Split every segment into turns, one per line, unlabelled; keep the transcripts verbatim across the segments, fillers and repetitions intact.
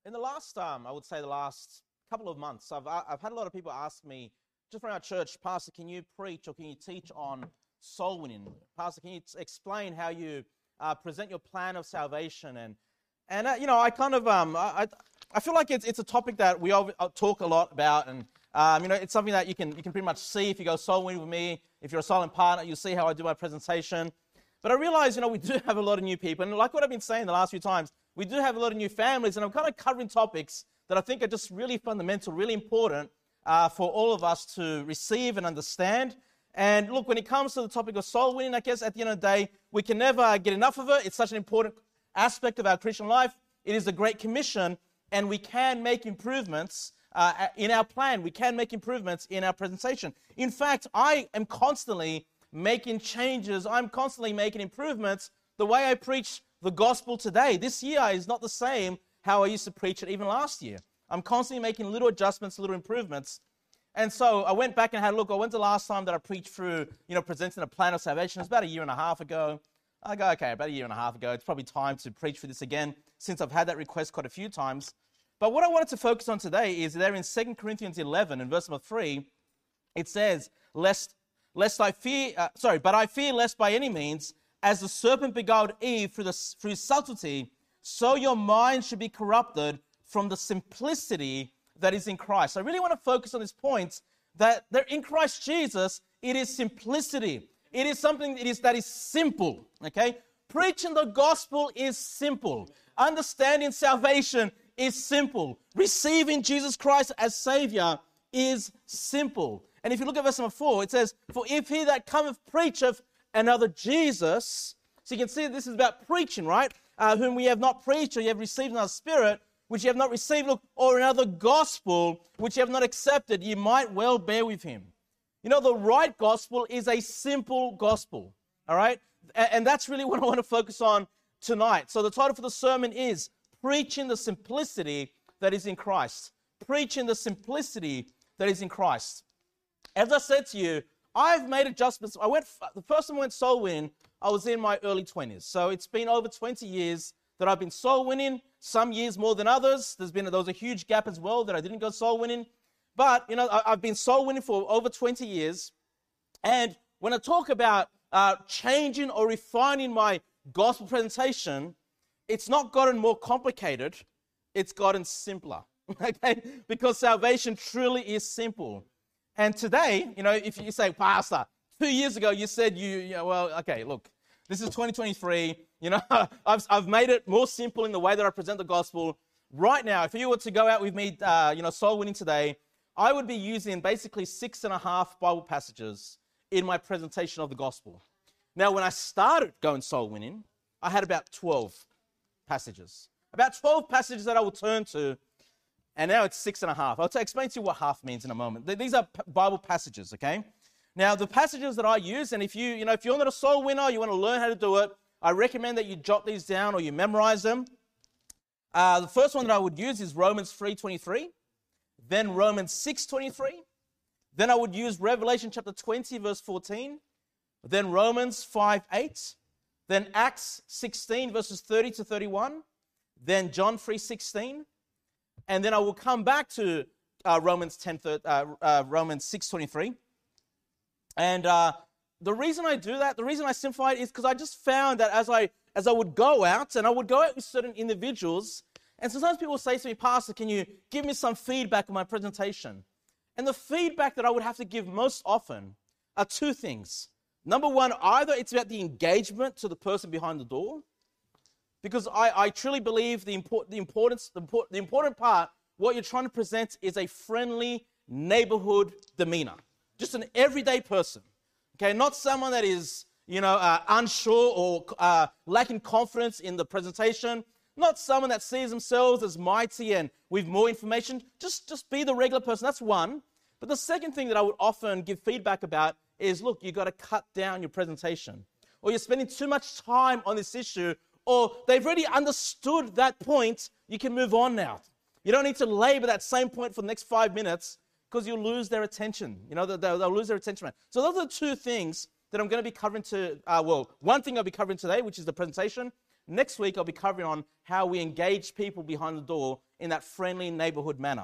In the last, um, I would say the last couple of months, I've, I've had a lot of people ask me, just from our church, Pastor, can you preach or can you teach on soul winning? Pastor, can you t- explain how you uh, present your plan of salvation? And, and uh, you know, I kind of, um, I, I feel like it's it's a topic that we all talk a lot about, and um, you know, it's something that you can you can pretty much see if you go soul winning with me. If you're a silent partner, you'll see how I do my presentation. But I realize, you know, we do have a lot of new people, and like what I've been saying the last few times, we do have a lot of new families, and I'm kind of covering topics that I think are just really fundamental, really important uh, for all of us to receive and understand. And look, when it comes to the topic of soul winning, I guess at the end of the day, we can never get enough of it. It's such an important aspect of our Christian life. It is the Great Commission, and we can make improvements uh, in our plan. We can make improvements in our presentation. In fact, I am constantly making changes. I'm constantly making improvements. The way I preach the gospel today, this year, is not the same how I used to preach it even last year. I'm constantly making little adjustments, little improvements. And so I went back and had a look. I went to the last time that I preached through, you know, presenting a plan of salvation. It was about a year and a half ago. I go, okay, about a year and a half ago. It's probably time to preach for this again, since I've had that request quite a few times. But what I wanted to focus on today is there in Second Corinthians eleven, in verse number three, it says, lest Lest I fear, uh, sorry, but I fear lest by any means, as the serpent beguiled Eve through, the, through subtlety, so your mind should be corrupted from the simplicity that is in Christ. I really want to focus on this point that there in Christ Jesus, it is simplicity. It is something that is, that is simple, okay? Preaching the gospel is simple. Understanding salvation is simple. Receiving Jesus Christ as Savior is simple. And if you look at verse number four, it says, for if he that cometh preacheth another Jesus, so you can see this is about preaching, right? Uh, whom we have not preached, or you have received another spirit, which you have not received, look, or another gospel, which you have not accepted, you might well bear with him. You know, the right gospel is a simple gospel, all right? And, and that's really what I want to focus on tonight. So the title for the sermon is Preaching the Simplicity That Is in Christ. Preaching the Simplicity That Is in Christ. As I said to you, I've made adjustments. I went, the first time I went soul winning, I was in my early twenties. So it's been over twenty years that I've been soul winning, some years more than others. There's been, there was a huge gap as well that I didn't go soul winning. But, you know, I, I've been soul winning for over twenty years. And when I talk about uh, changing or refining my gospel presentation, it's not gotten more complicated. It's gotten simpler, okay? Because salvation truly is simple. And today, you know, if you say, Pastor, two years ago you said you, you know, well, okay, look, this is twenty twenty-three. You know, I've, I've made it more simple in the way that I present the gospel. Right now, if you were to go out with me, uh, you know, soul winning today, I would be using basically six and a half Bible passages in my presentation of the gospel. Now, when I started going soul winning, I had about twelve passages. About twelve passages that I would turn to. And now it's six and a half. I'll t- explain to you what half means in a moment. These are p- Bible passages, okay? Now, the passages that I use, and if you, you know, if you're not a soul winner, you want to learn how to do it, I recommend that you jot these down or you memorize them. Uh, the first one that I would use is Romans three twenty-three, then Romans six twenty-three, then I would use Revelation chapter twenty, verse fourteen, then Romans five eight, then Acts sixteen, verses thirty to thirty-one, then John three sixteen, and then I will come back to uh, Romans ten, uh, uh, Romans six twenty-three. And uh, the reason I do that, the reason I simplify it is because I just found that as I as I would go out, and I would go out with certain individuals, and sometimes people say to me, Pastor, can you give me some feedback on my presentation? And the feedback that I would have to give most often are two things. Number one, either it's about the engagement to the person behind the door, because I, I truly believe the, import, the, importance, the, the important part, what you're trying to present is a friendly neighborhood demeanor. Just an everyday person, okay? Not someone that is, you know, uh, unsure or uh, lacking confidence in the presentation. Not someone that sees themselves as mighty and with more information. Just, just be the regular person. That's one. But the second thing that I would often give feedback about is, look, you've got to cut down your presentation. Or you're spending too much time on this issue, or they've already understood that point, you can move on now. You don't need to labor that same point for the next five minutes because you'll lose their attention. You know, they'll, they'll lose their attention. So those are the two things that I'm going to be covering to, uh, well, one thing I'll be covering today, which is the presentation. Next week, I'll be covering on how we engage people behind the door in that friendly neighborhood manner.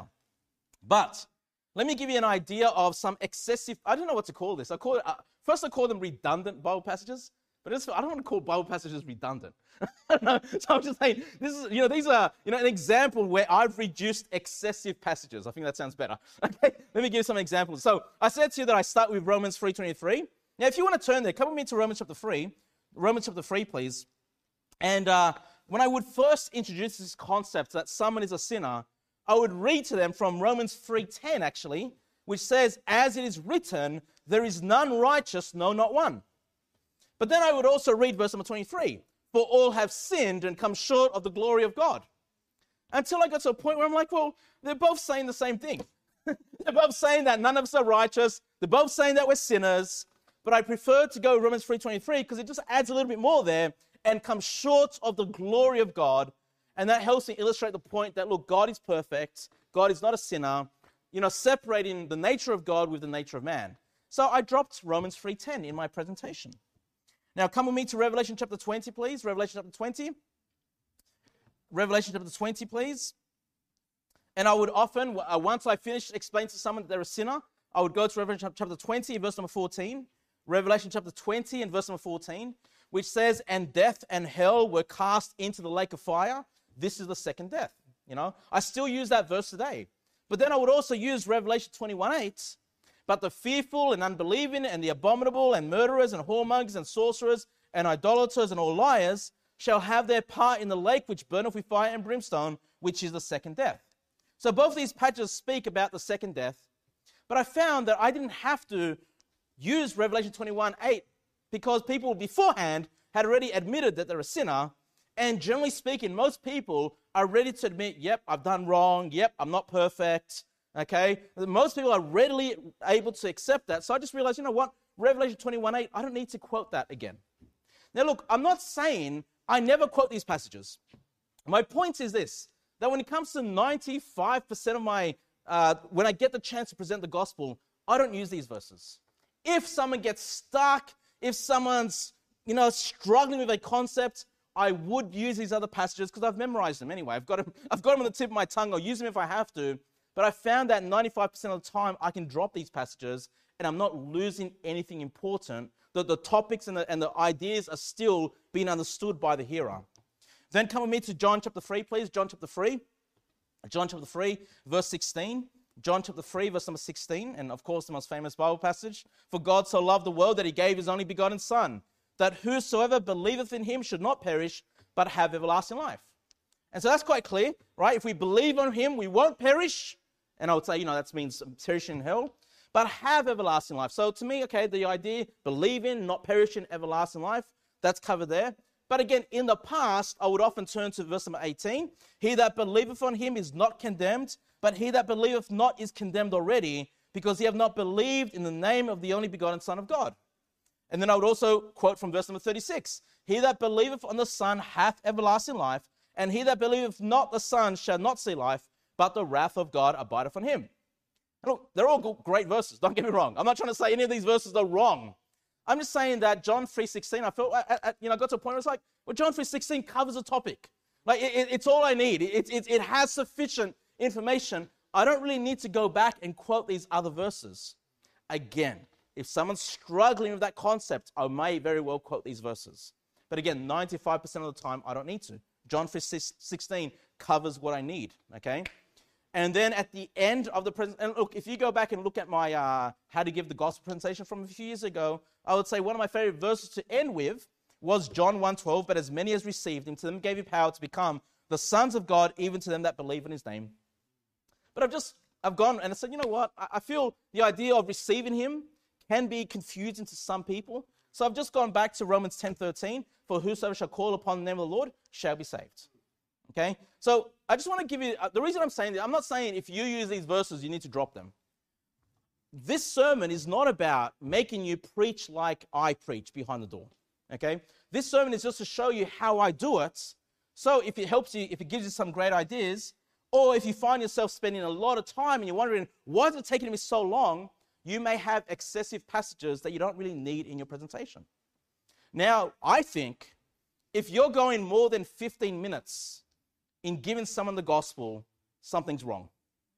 But let me give you an idea of some excessive, I don't know what to call this. I call it, uh, first I call them redundant Bible passages, but it's, I don't want to call Bible passages redundant. So I'm just saying, this is, you know, these are, you know, an example where I've reduced excessive passages. I think that sounds better. Okay, let me give you some examples. So I said to you that I start with Romans three twenty-three. Now, if you want to turn there, come with me to Romans chapter three. Romans chapter three, please. And uh, when I would first introduce this concept that someone is a sinner, I would read to them from Romans three ten, actually, which says, as it is written, there is none righteous, no, not one. But then I would also read verse number twenty-three, for all have sinned and come short of the glory of God. Until I got to a point where I'm like, well, they're both saying the same thing. They're both saying that none of us are righteous. They're both saying that we're sinners. But I prefer to go Romans three twenty-three because it just adds a little bit more there and comes short of the glory of God. And that helps me illustrate the point that, look, God is perfect. God is not a sinner. You know, separating the nature of God with the nature of man. So I dropped Romans three ten in my presentation. Now come with me to Revelation chapter twenty, please. Revelation chapter twenty. Revelation chapter twenty, please. And I would often, uh, once I finished explaining to someone that they're a sinner, I would go to Revelation chapter twenty, verse number fourteen. Revelation chapter twenty and verse number fourteen, which says, and death and hell were cast into the lake of fire. This is the second death. You know, I still use that verse today. But then I would also use Revelation twenty-one eight. But the fearful and unbelieving and the abominable and murderers and whoremongers and sorcerers and idolaters and all liars shall have their part in the lake which burneth with fire and brimstone, which is the second death. So both these passages speak about the second death. But I found that I didn't have to use Revelation twenty-one eight because people beforehand had already admitted that they're a sinner. And generally speaking, most people are ready to admit, yep, I've done wrong. Yep, I'm not perfect. Okay? Most people are readily able to accept that. So I just realized, you know what? Revelation twenty-one eight, I don't need to quote that again. Now look, I'm not saying I never quote these passages. My point is this, that when it comes to ninety-five percent of my, uh, when I get the chance to present the gospel, I don't use these verses. If someone gets stuck, if someone's, you know, struggling with a concept, I would use these other passages because I've memorized them anyway. I've got them, I've got them on the tip of my tongue. I'll use them if I have to. But I found that ninety-five percent of the time I can drop these passages and I'm not losing anything important. The, the topics and the, and the ideas are still being understood by the hearer. Then come with me to John chapter three, please. John chapter three. John chapter three, verse sixteen. John chapter three, verse number sixteen. And of course, the most famous Bible passage. For God so loved the world that he gave his only begotten Son, that whosoever believeth in him should not perish, but have everlasting life. And so that's quite clear, right? If we believe on him, we won't perish. And I would say, you know, that means perishing in hell, but have everlasting life. So to me, okay, the idea, believe in, not perish in everlasting life, that's covered there. But again, in the past, I would often turn to verse number eighteen. He that believeth on him is not condemned, but he that believeth not is condemned already, because he have not believed in the name of the only begotten Son of God. And then I would also quote from verse number thirty-six. He that believeth on the Son hath everlasting life, and he that believeth not the Son shall not see life, but the wrath of God abideth on him. And look, they're all great verses, don't get me wrong. I'm not trying to say any of these verses are wrong. I'm just saying that John three sixteen, I felt, I, I, you know, I got to a point where it's like, well, John three sixteen covers a topic. Like, it, it, it's all I need. It, it, it has sufficient information. I don't really need to go back and quote these other verses. Again, if someone's struggling with that concept, I may very well quote these verses. But again, ninety-five percent of the time, I don't need to. John three sixteen covers what I need, okay? And then at the end of the presentation, and look, if you go back and look at my uh, How to Give the Gospel presentation from a few years ago, I would say one of my favorite verses to end with was John one twelve, but as many as received him, to them gave he power to become the sons of God, even to them that believe in his name. But I've just, I've gone and I said, you know what? I, I feel the idea of receiving him can be confusing to some people. So I've just gone back to Romans ten thirteen, for whosoever shall call upon the name of the Lord shall be saved. Okay? So I just want to give you, uh, the reason I'm saying that, I'm not saying if you use these verses, you need to drop them. This sermon is not about making you preach like I preach behind the door. Okay? This sermon is just to show you how I do it. So if it helps you, if it gives you some great ideas, or if you find yourself spending a lot of time and you're wondering, why is it taking me so long? You may have excessive passages that you don't really need in your presentation. Now, I think if you're going more than fifteen minutes in giving someone the gospel, something's wrong.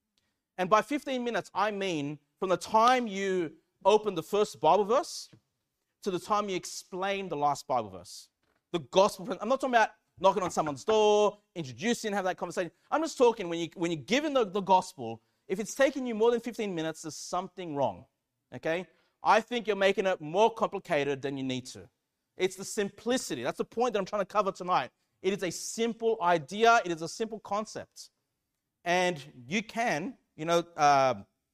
And by fifteen minutes, I mean from the time you open the first Bible verse to the time you explain the last Bible verse. The gospel, I'm not talking about knocking on someone's door, introducing, have that conversation. I'm just talking when, you, when you're given the, the gospel, if it's taking you more than fifteen minutes, there's something wrong, okay? I think you're making it more complicated than you need to. It's the simplicity. That's the point that I'm trying to cover tonight. It is a simple idea. It is a simple concept. And you can, you know, uh,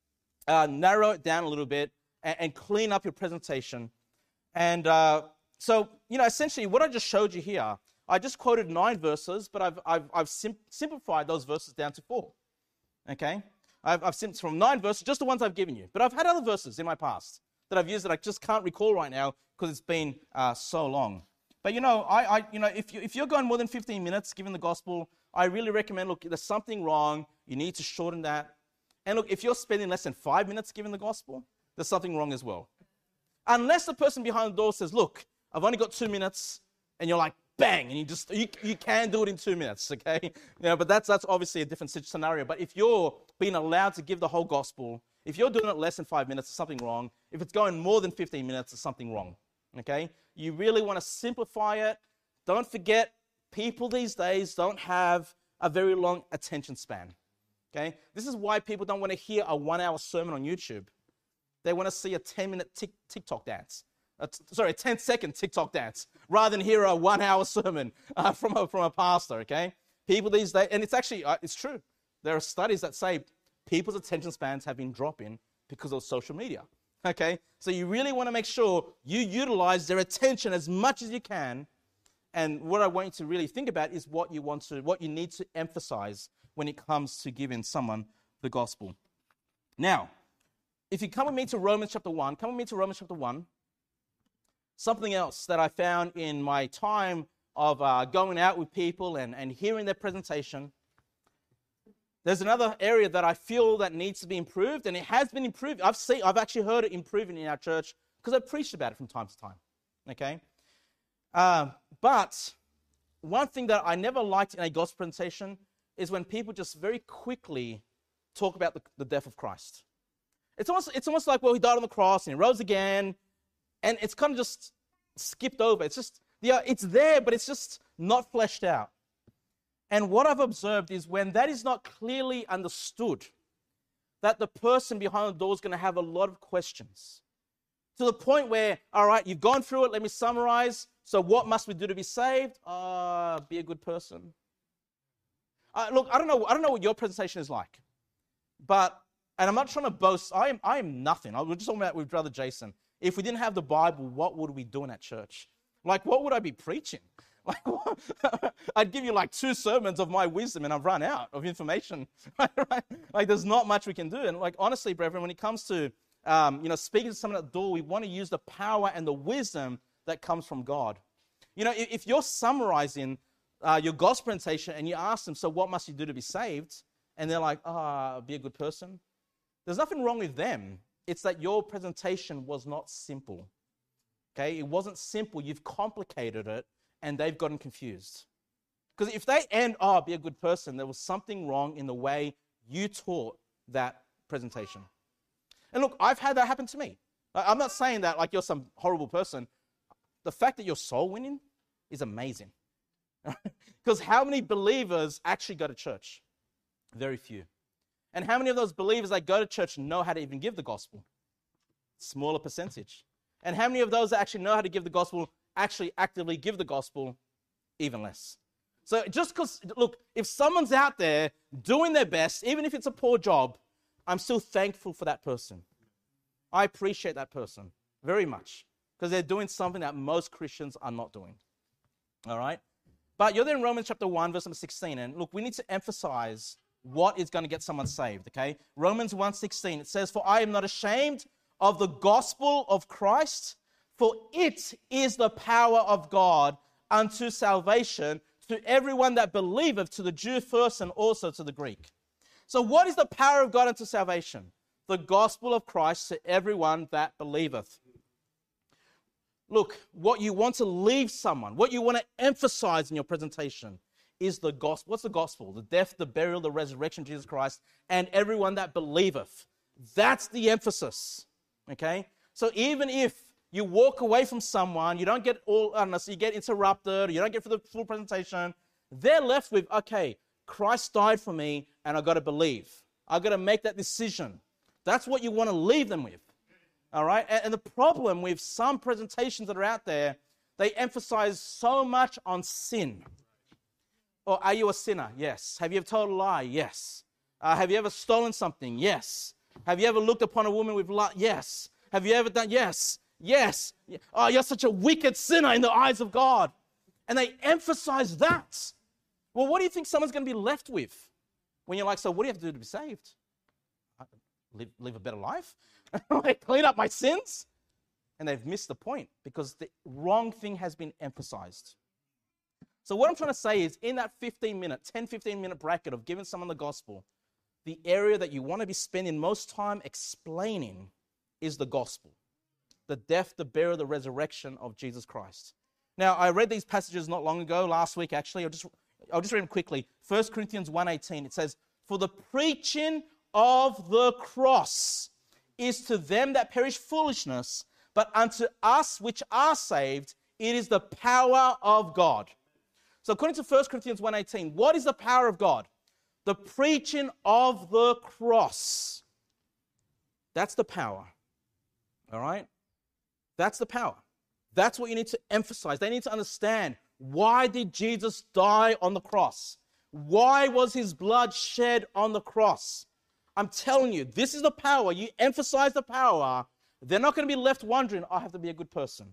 uh, narrow it down a little bit and, and clean up your presentation. And uh, so, you know, essentially what I just showed you here, I just quoted nine verses, but I've, I've, I've sim- simplified those verses down to four, okay? I've, I've simplified from nine verses, just the ones I've given you. But I've had other verses in my past that I've used that I just can't recall right now because it's been uh, so long. But, you know, I, I, you know, if, you, if you're going more than fifteen minutes giving the gospel, I really recommend, look, there's something wrong. You need to shorten that. And look, if you're spending less than five minutes giving the gospel, there's something wrong as well. Unless the person behind the door says, look, I've only got two minutes, and you're like, bang, and you just, you, you can do it in two minutes, okay? You know, but that's, that's obviously a different scenario. But if you're being allowed to give the whole gospel, if you're doing it less than five minutes, there's something wrong. If it's going more than fifteen minutes, there's something wrong, okay? You really want to simplify it. Don't forget, people these days don't have a very long attention span, okay? This is why people don't want to hear a one-hour sermon on YouTube. They want to see a ten-minute tic- TikTok dance. A t- sorry, a ten-second TikTok dance, rather than hear a one-hour sermon uh, from, a, from a pastor, okay? People these days, and it's actually, uh, it's true. There are studies that say people's attention spans have been dropping because of social media, okay? So you really want to make sure you utilize their attention as much as you can. And what I want you to really think about is what you want to, what you need to emphasize when it comes to giving someone the gospel. Now, if you come with me to Romans chapter one, come with me to Romans chapter one. Something else that I found in my time of uh, going out with people and, and hearing their presentation, there's another area that I feel that needs to be improved, and it has been improved. I've seen, I've actually heard it improving in our church because I've preached about it from time to time, okay? Uh, but one thing that I never liked in a gospel presentation is when people just very quickly talk about the, the death of Christ. It's almost, it's almost like, well, he died on the cross and he rose again, and it's kind of just skipped over. It's just, yeah, it's there, but it's just not fleshed out. And what I've observed is when that is not clearly understood, that the person behind the door is going to have a lot of questions. To the point where, all right, you've gone through it, let me summarize. So what must we do to be saved? Uh, be a good person. Uh, look, I don't know, I don't know what your presentation is like, but, and I'm not trying to boast, I am, I am nothing. I was just talking about with Brother Jason. If we didn't have the Bible, what would we do in at church? Like, what would I be preaching? Like, I'd give you like two sermons of my wisdom and I've run out of information. Like, there's not much we can do. And like, honestly, brethren, when it comes to, um, you know, speaking to someone at the door, we want to use the power and the wisdom that comes from God. You know, if, if you're summarizing uh, your gospel presentation and you ask them, so what must you do to be saved? And they're like, ah, oh, be a good person. There's nothing wrong with them. It's that your presentation was not simple. Okay, it wasn't simple. You've complicated it, and they've gotten confused. Because if they end, oh, be a good person, there was something wrong in the way you taught that presentation. And look, I've had that happen to me. I'm not saying that like you're some horrible person. The fact that you're soul winning is amazing. Because how many believers actually go to church? Very few. And how many of those believers that go to church know how to even give the gospel? Smaller percentage. And how many of those that actually know how to give the gospel actually actively give the gospel? Even less. So just because, look, if someone's out there doing their best, even if it's a poor job, I'm still thankful for that person. I appreciate that person very much because they're doing something that most Christians are not doing. All right? But you're there in Romans chapter one, verse number sixteen. And look, we need to emphasize what is going to get someone saved, okay? Romans one sixteen, it says, "For I am not ashamed of the gospel of Christ, for it is the power of God unto salvation to everyone that believeth, to the Jew first and also to the Greek." So what is the power of God unto salvation? The gospel of Christ to everyone that believeth. Look, what you want to leave someone, what you want to emphasize in your presentation is the gospel. What's the gospel? The death, the burial, the resurrection of Jesus Christ, and everyone that believeth. That's the emphasis, okay? So even if you walk away from someone, you don't get all, I don't know, so you get interrupted, you don't get for the full presentation, they're left with, okay, Christ died for me, and I've got to believe. I've got to make that decision. That's what you want to leave them with, all right? And, and the problem with some presentations that are out there, they emphasize so much on sin. Or are you a sinner? Yes. Have you ever told a lie? Yes. Uh, have you ever stolen something? Yes. Have you ever looked upon a woman with lust? Yes. Have you ever done? Yes. Yes. Oh, you're such a wicked sinner in the eyes of God. And they emphasize that. Well, what do you think someone's going to be left with when you're like, so what do you have to do to be saved? Live, live a better life? Like, clean up my sins? And they've missed the point because the wrong thing has been emphasized. So what I'm trying to say is in that fifteen minute, ten, fifteen minute bracket of giving someone the gospel, the area that you want to be spending most time explaining is the gospel. The death, the burial, the resurrection of Jesus Christ. Now, I read these passages not long ago, last week actually. I'll just, I'll just read them quickly. First Corinthians one eighteen, it says, for the preaching of the cross is to them that perish foolishness, but unto us which are saved, it is the power of God. So according to First Corinthians one eighteen, what is the power of God? The preaching of the cross. That's the power. All right? That's the power. That's what you need to emphasize. They need to understand, why did Jesus die on the cross? Why was his blood shed on the cross? I'm telling you, this is the power. You emphasize the power, they're not going to be left wondering, I have to be a good person.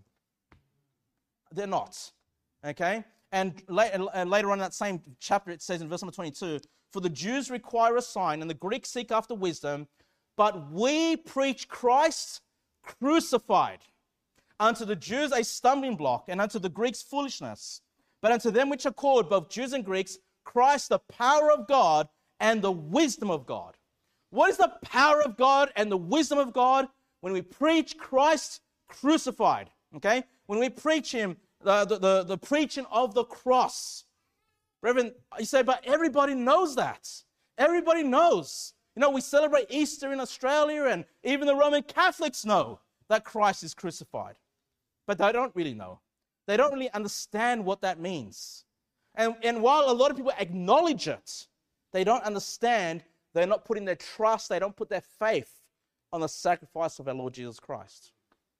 They're not. Okay? And later on in that same chapter, it says in verse number twenty-two, for the Jews require a sign, and the Greeks seek after wisdom, but we preach Christ crucified. Unto the Jews a stumbling block, and unto the Greeks foolishness. But unto them which are called, both Jews and Greeks, Christ the power of God and the wisdom of God. What is the power of God and the wisdom of God? When we preach Christ crucified, okay? When we preach him, the, the, the, the preaching of the cross. Reverend, you say, but everybody knows that. Everybody knows. You know, we celebrate Easter in Australia, and even the Roman Catholics know that Christ is crucified. But they don't really know. They don't really understand what that means. And, and while a lot of people acknowledge it, they don't understand. They're not putting their trust, they don't put their faith on the sacrifice of our Lord Jesus Christ.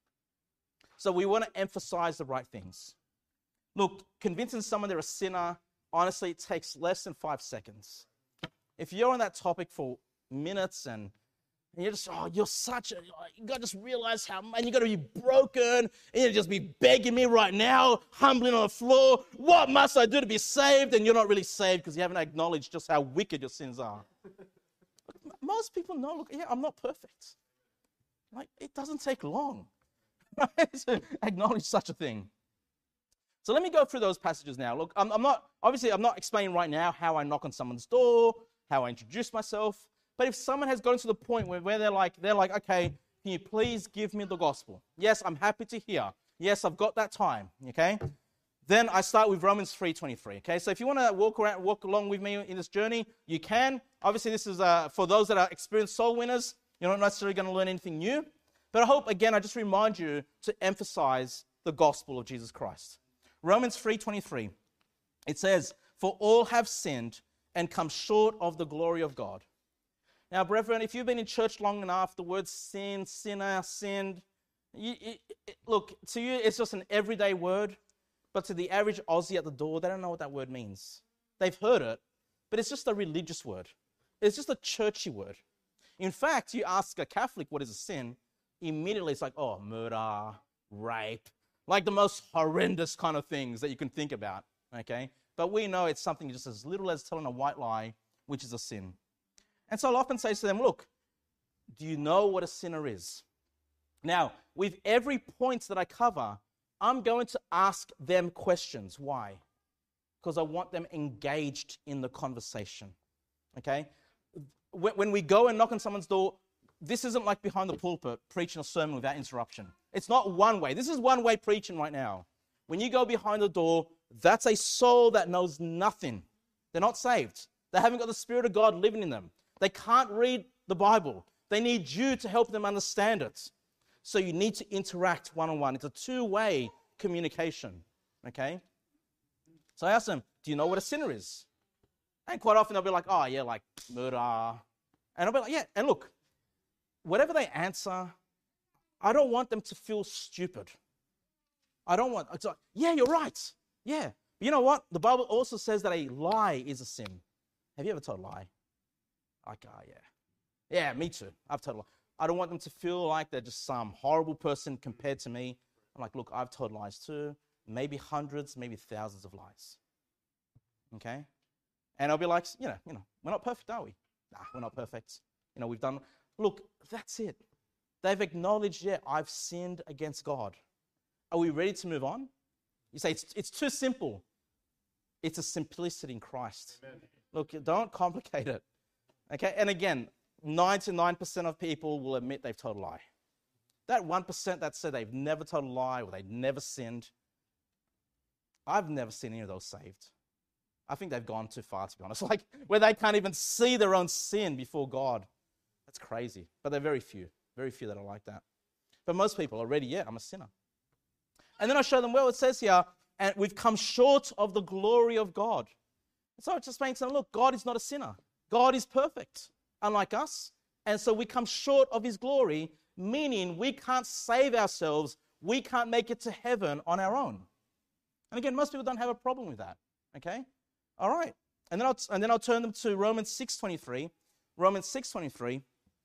So we want to emphasize the right things. Look, convincing someone they're a sinner, honestly, it takes less than five seconds. If you're on that topic for minutes and, and you're just, oh, you're such a, you got to just realize how, and you got to be broken, and you just be begging me right now, humbling on the floor, what must I do to be saved? And you're not really saved because you haven't acknowledged just how wicked your sins are. Most people know, look, yeah, I'm not perfect. Like, it doesn't take long, right, to acknowledge such a thing. So let me go through those passages now. Look, I'm, I'm not, obviously, I'm not explaining right now how I knock on someone's door, how I introduce myself. But if someone has gotten to the point where, where they're like, they're like, okay, can you please give me the gospel? Yes, I'm happy to hear. Yes, I've got that time, okay? Then I start with Romans three twenty-three, okay? So if you want to walk around, walk along with me in this journey, you can. Obviously, this is uh, for those that are experienced soul winners. You're not necessarily going to learn anything new. But I hope, again, I just remind you to emphasize the gospel of Jesus Christ. Romans three twenty-three, it says, for all have sinned and come short of the glory of God. Now, brethren, if you've been in church long enough, the word sin, sinner, sinned, you, it, it, look, to you, it's just an everyday word. But to the average Aussie at the door, they don't know what that word means. They've heard it, but it's just a religious word. It's just a churchy word. In fact, you ask a Catholic what is a sin, immediately it's like, oh, murder, rape, like the most horrendous kind of things that you can think about, okay? But we know it's something just as little as telling a white lie, which is a sin. And so I'll often say to them, look, do you know what a sinner is? Now, with every point that I cover, I'm going to ask them questions. Why? Because I want them engaged in the conversation, okay? When we go and knock on someone's door, this isn't like behind the pulpit preaching a sermon without interruption. It's not one way. This is one-way preaching right now. When you go behind the door, that's a soul that knows nothing They're not saved. They haven't got the Spirit of God living in them. They can't read the Bible. They need you to help them understand it. So you need to interact one-on-one. It's a two-way communication, okay? So I asked them, do you know what a sinner is? And quite often they'll be like, oh, yeah, like murder. And I'll be like, yeah. And look, whatever they answer, I don't want them to feel stupid. I don't want, it's like, yeah, you're right. Yeah. But you know what? The Bible also says that a lie is a sin. Have you ever told a lie? Like, oh, yeah. Yeah, me too. I've told a lie. I don't want them to feel like they're just some horrible person compared to me. I'm like, look, I've told lies too. Maybe hundreds, maybe thousands of lies. Okay? And I'll be like, you know, you know, we're not perfect, are we? Nah, we're not perfect. You know, we've done, look, that's it. They've acknowledged, yeah, I've sinned against God. Are we ready to move on? You say, it's, it's too simple. It's a simplicity in Christ. Amen. Look, don't complicate it. Okay? And again, ninety-nine percent of people will admit they've told a lie. That one percent that said they've never told a lie or they've never sinned, I've never seen any of those saved. I think they've gone too far, to be honest. Like, where they can't even see their own sin before God. That's crazy. But they're very few. Very few that are like that. But most people are already, yeah, I'm a sinner. And then I show them, well, it says here, and we've come short of the glory of God. And so I just explain to them, look, God is not a sinner. God is perfect, unlike us. And so we come short of his glory, meaning we can't save ourselves. We can't make it to heaven on our own. And again, most people don't have a problem with that. Okay? All right. And then I'll, and then I'll turn them to Romans six twenty-three. Romans six twenty-three.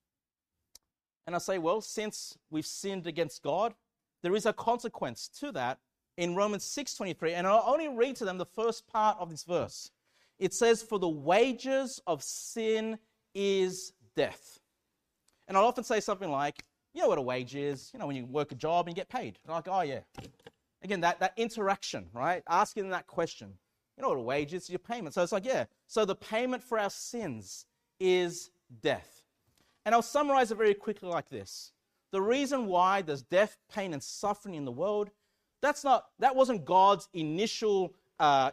And I'll say, well, since we've sinned against God, there is a consequence to that in Romans six twenty-three. And I'll only read to them the first part of this verse. It says, for the wages of sin is death. And I'll often say something like, you know what a wage is? You know, when you work a job and you get paid. And I'm like, oh, yeah. Again, that, that interaction, right? Asking them that question. You know what a wage is? It's your payment. So it's like, yeah. So the payment for our sins is death. And I'll summarize it very quickly like this. The reason why there's death, pain, and suffering in the world, that's not, that wasn't God's initial uh,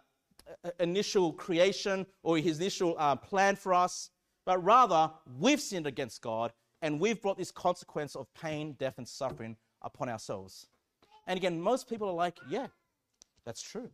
initial creation or his initial uh, plan for us, but rather we've sinned against God and we've brought this consequence of pain, death, and suffering upon ourselves. And again, most people are like, yeah, that's true.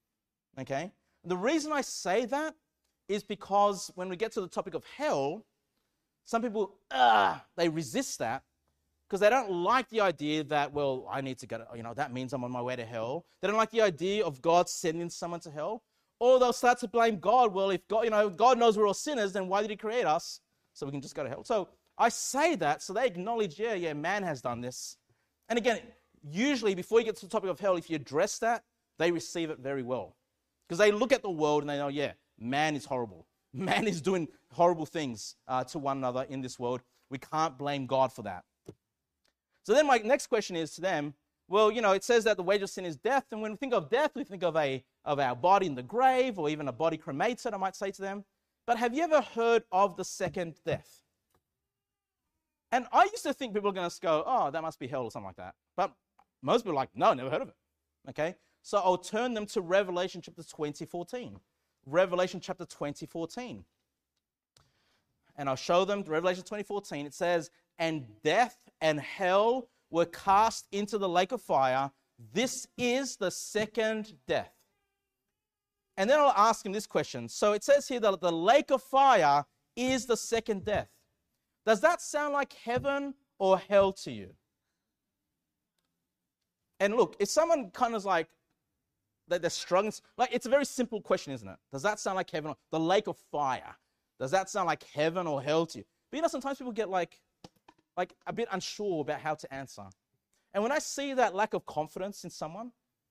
Okay? The reason I say that is because when we get to the topic of hell, some people, ah, they resist that because they don't like the idea that, well, I need to get, you know, that means I'm on my way to hell. They don't like the idea of God sending someone to hell. Or they'll start to blame God. Well, if God, you know, God knows we're all sinners, then why did he create us? So we can just go to hell. So I say that so they acknowledge, yeah, yeah, man has done this. And again, usually before you get to the topic of hell, if you address that, they receive it very well. Because they look at the world and they know, yeah, man is horrible. Man is doing horrible things uh, to one another in this world. We can't blame God for that. So then my next question is to them, well, you know, it says that the wage of sin is death. And when we think of death, we think of a of our body in the grave or even a body cremated, I might say to them. But have you ever heard of the second death? And I used to think people are going to go, oh, that must be hell or something like that. But most people are like, no, never heard of it. Okay? So I'll turn them to Revelation chapter twenty, fourteen. Revelation chapter twenty, fourteen. And I'll show them Revelation twenty, fourteen. It says, and death and hell were cast into the lake of fire. This is the second death. And then I'll ask him this question. So it says here that the lake of fire is the second death. Does that sound like heaven or hell to you? And look, if someone kind of like, that they're struggling, like it's a very simple question, isn't it? Does that sound like heaven? Or, the lake of fire. Does that sound like heaven or hell to you? But you know, sometimes people get like, like a bit unsure about how to answer. And when I see that lack of confidence in someone,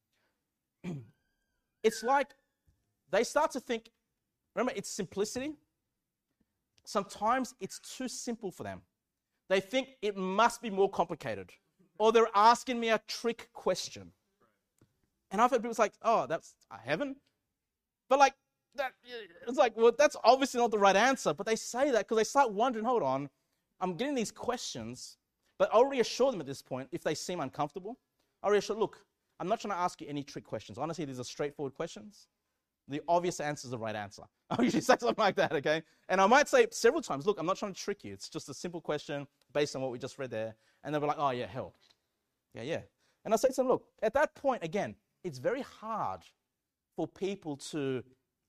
it's like they start to think, remember, it's simplicity. Sometimes it's too simple for them. They think it must be more complicated. Or they're asking me a trick question. And I've heard people like, oh, that's a heaven? But like, that, it's like, well, that's obviously not the right answer. But they say that because they start wondering, hold on, I'm getting these questions, but I'll reassure them at this point if they seem uncomfortable. I'll reassure, look, I'm not trying to ask you any trick questions. Honestly, these are straightforward questions. The obvious answer is the right answer. I usually say something like that, okay? And I might say several times, look, I'm not trying to trick you. It's just a simple question based on what we just read there. And they'll be like, oh, yeah, hell. Yeah, yeah. And I say to them, look, at that point, again, it's very hard for people to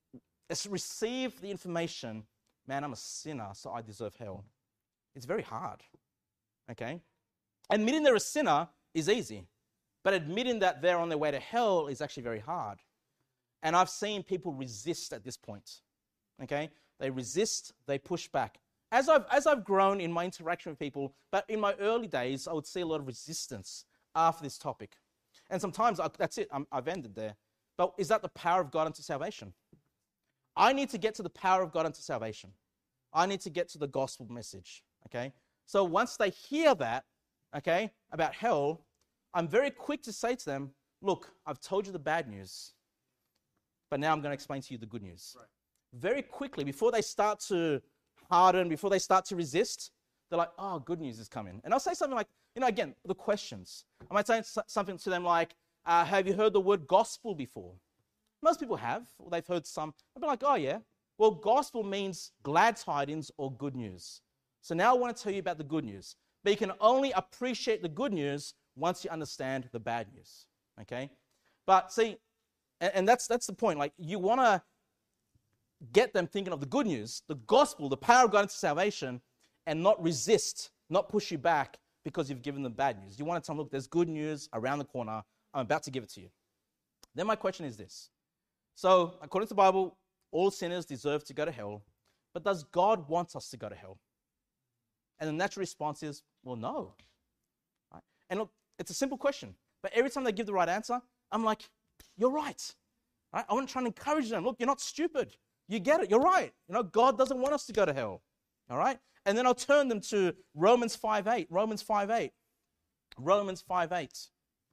receive the information, man, I'm a sinner, so I deserve hell. It's very hard, okay? Admitting they're a sinner is easy, but admitting that they're on their way to hell is actually very hard. And I've seen people resist at this point, okay? They resist, they push back. As I've, as I've grown in my interaction with people, but in my early days, I would see a lot of resistance after this topic. And sometimes, I, that's it, I'm, I've ended there. But is that the power of God unto salvation? I need to get to the power of God unto salvation. I need to get to the gospel message, okay? So once they hear that, okay, about hell, I'm very quick to say to them, look, I've told you the bad news, but now I'm going to explain to you the good news. Right. Very quickly, before they start to harden, before they start to resist, they're like, oh, good news is coming. And I'll say something like, you know, again, the questions. I might say something to them like, uh, have you heard the word gospel before? Most people have, or they've heard some. They'll be like, oh, yeah. Well, gospel means glad tidings or good news. So now I want to tell you about the good news. But you can only appreciate the good news once you understand the bad news, okay? But see, and, and that's that's the point. Like, you want to get them thinking of the good news, the gospel, the power of God into salvation, and not resist, not push you back because you've given them bad news. You want to tell them, look, there's good news around the corner. I'm about to give it to you. Then my question is this. So, according to the Bible, all sinners deserve to go to hell, but does God want us to go to hell? And the natural response is, well, no. Right? And look, it's a simple question, but every time they give the right answer, I'm like, you're right. Right? I want to try and encourage them. Look, you're not stupid. You get it. You're right. You know, God doesn't want us to go to hell. All right? And then I'll turn them to Romans five eight. Romans five eight. Romans five eight.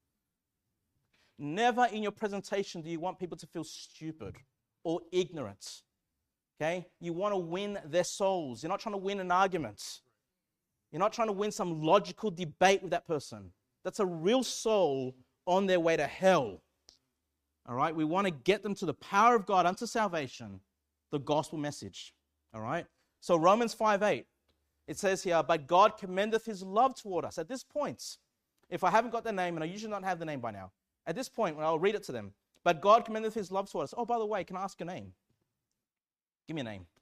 Never in your presentation do you want people to feel stupid or ignorant. Okay? You want to win their souls. You're not trying to win an argument. You're not trying to win some logical debate with that person. That's a real soul on their way to hell. All right? We want to get them to the power of God unto salvation, the gospel message. All right? So Romans five eight, it says here, but God commendeth his love toward us. At this point, if I haven't got their name, and I usually don't have the name by now, at this point, I'll read it to them. But God commendeth his love toward us. Oh, by the way, can I ask your name? Give me a name.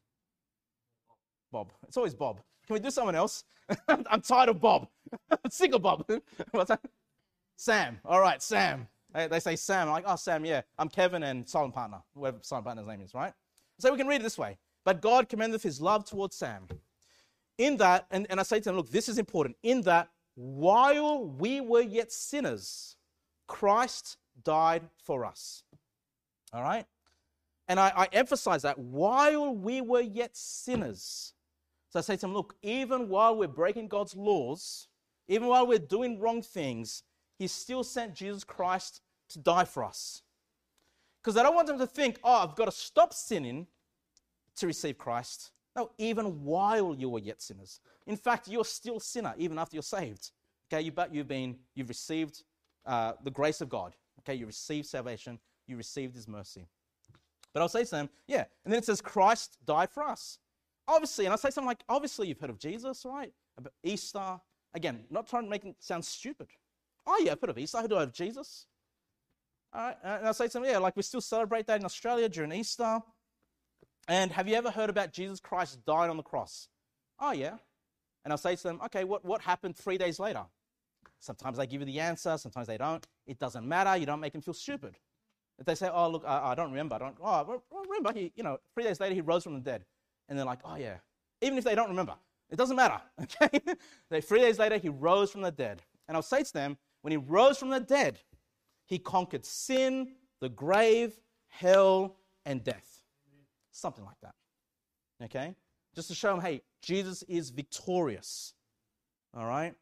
Bob. It's always Bob. Can we do someone else? I'm tired of Bob. I'm sick of Bob. What's that? Sam. All right, Sam. They, they say Sam. I'm like, oh, Sam, yeah. I'm Kevin and silent partner, whatever silent partner's name is, right? So we can read it this way. But God commendeth his love towards Sam. In that, and, and I say to them, look, this is important. In that, while we were yet sinners, Christ died for us. All right? And I, I emphasize that while we were yet sinners. So I say to them, look, even while we're breaking God's laws, even while we're doing wrong things, he still sent Jesus Christ to die for us. Because I don't want them to think, oh, I've got to stop sinning to receive Christ. No, even while you were yet sinners. In fact, you're still a sinner even after you're saved. Okay, you, but you've been, you've received uh, the grace of God. Okay, you received salvation. You received his mercy. But I'll say to them, yeah. And then it says Christ died for us. Obviously, and I'll say something like, obviously you've heard of Jesus, right? About Easter. Again, not trying to make it sound stupid. Oh yeah, I've heard of Easter. I've heard of Jesus. All right, and I'll say to them, yeah, like we still celebrate that in Australia during Easter. And have you ever heard about Jesus Christ dying on the cross? Oh yeah. And I'll say to them, okay, what, what happened three days later? Sometimes they give you the answer, sometimes they don't. It doesn't matter. You don't make them feel stupid. If they say, oh, look, I, I don't remember. I don't, oh, remember, he, you know, three days later he rose from the dead. And they're like, oh yeah. Even if they don't remember, it doesn't matter, okay? they, three days later he rose from the dead. And I'll say to them, when he rose from the dead, he conquered sin, the grave, hell, and death. Something like that, okay? Just to show them, hey, Jesus is victorious, all right?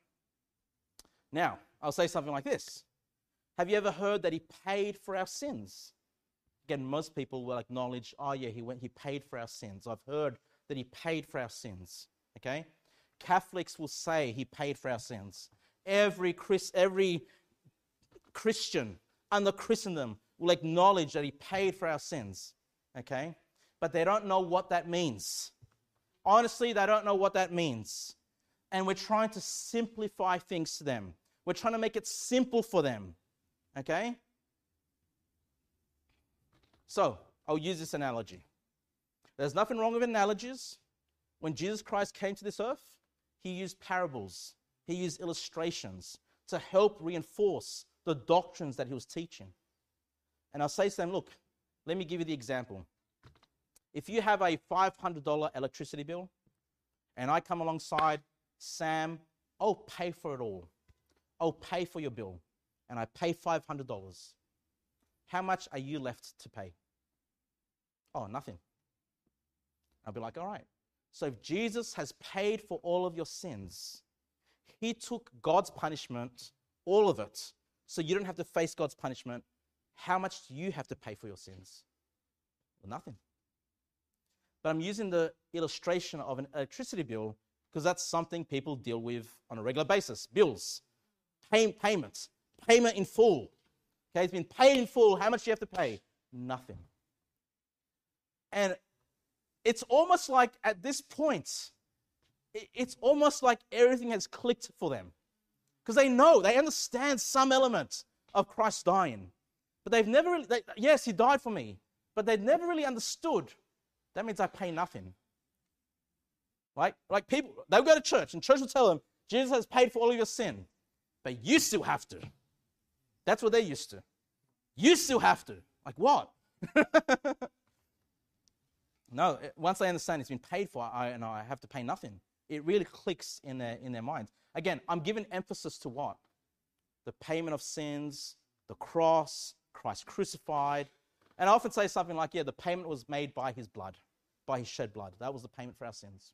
Now, I'll say something like this. Have you ever heard that he paid for our sins? Again, most people will acknowledge, oh yeah, he went, he paid for our sins. I've heard that he paid for our sins, okay? Catholics will say he paid for our sins. Every, Chris, every Christian under Christendom will acknowledge that he paid for our sins. okay? But they don't know what that means. Honestly, they don't know what that means. And we're trying to simplify things to them. We're trying to make it simple for them, okay? So, I'll use this analogy. There's nothing wrong with analogies. When Jesus Christ came to this earth, he used parables. He used illustrations to help reinforce the doctrines that he was teaching. And I'll say to them, look, let me give you the example. If you have a five hundred dollars electricity bill, and I come alongside, Sam, I'll pay for it all. I'll pay for your bill, and I pay five hundred dollars. How much are you left to pay? Oh, nothing. I'll be like, all right. So if Jesus has paid for all of your sins, he took God's punishment, all of it, so you don't have to face God's punishment. How much do you have to pay for your sins? Well, nothing. But I'm using the illustration of an electricity bill because that's something people deal with on a regular basis. Bills, pay, payments, payment in full. Okay, it's been paid in full. How much do you have to pay? Nothing. And it's almost like at this point, it's almost like everything has clicked for them. Because they know, they understand some element of Christ dying. But they've never really, they, yes, he died for me. But they've never really understood. That means I pay nothing. Right? Like people, they'll go to church and church will tell them, Jesus has paid for all of your sin. But you still have to. That's what they're used to. You still have to. Like what? No, once they understand it's been paid for, I, and I have to pay nothing. It really clicks in their, in their minds. Again, I'm giving emphasis to what? The payment of sins, the cross, Christ crucified. And I often say something like, yeah, the payment was made by his blood, by his shed blood. That was the payment for our sins.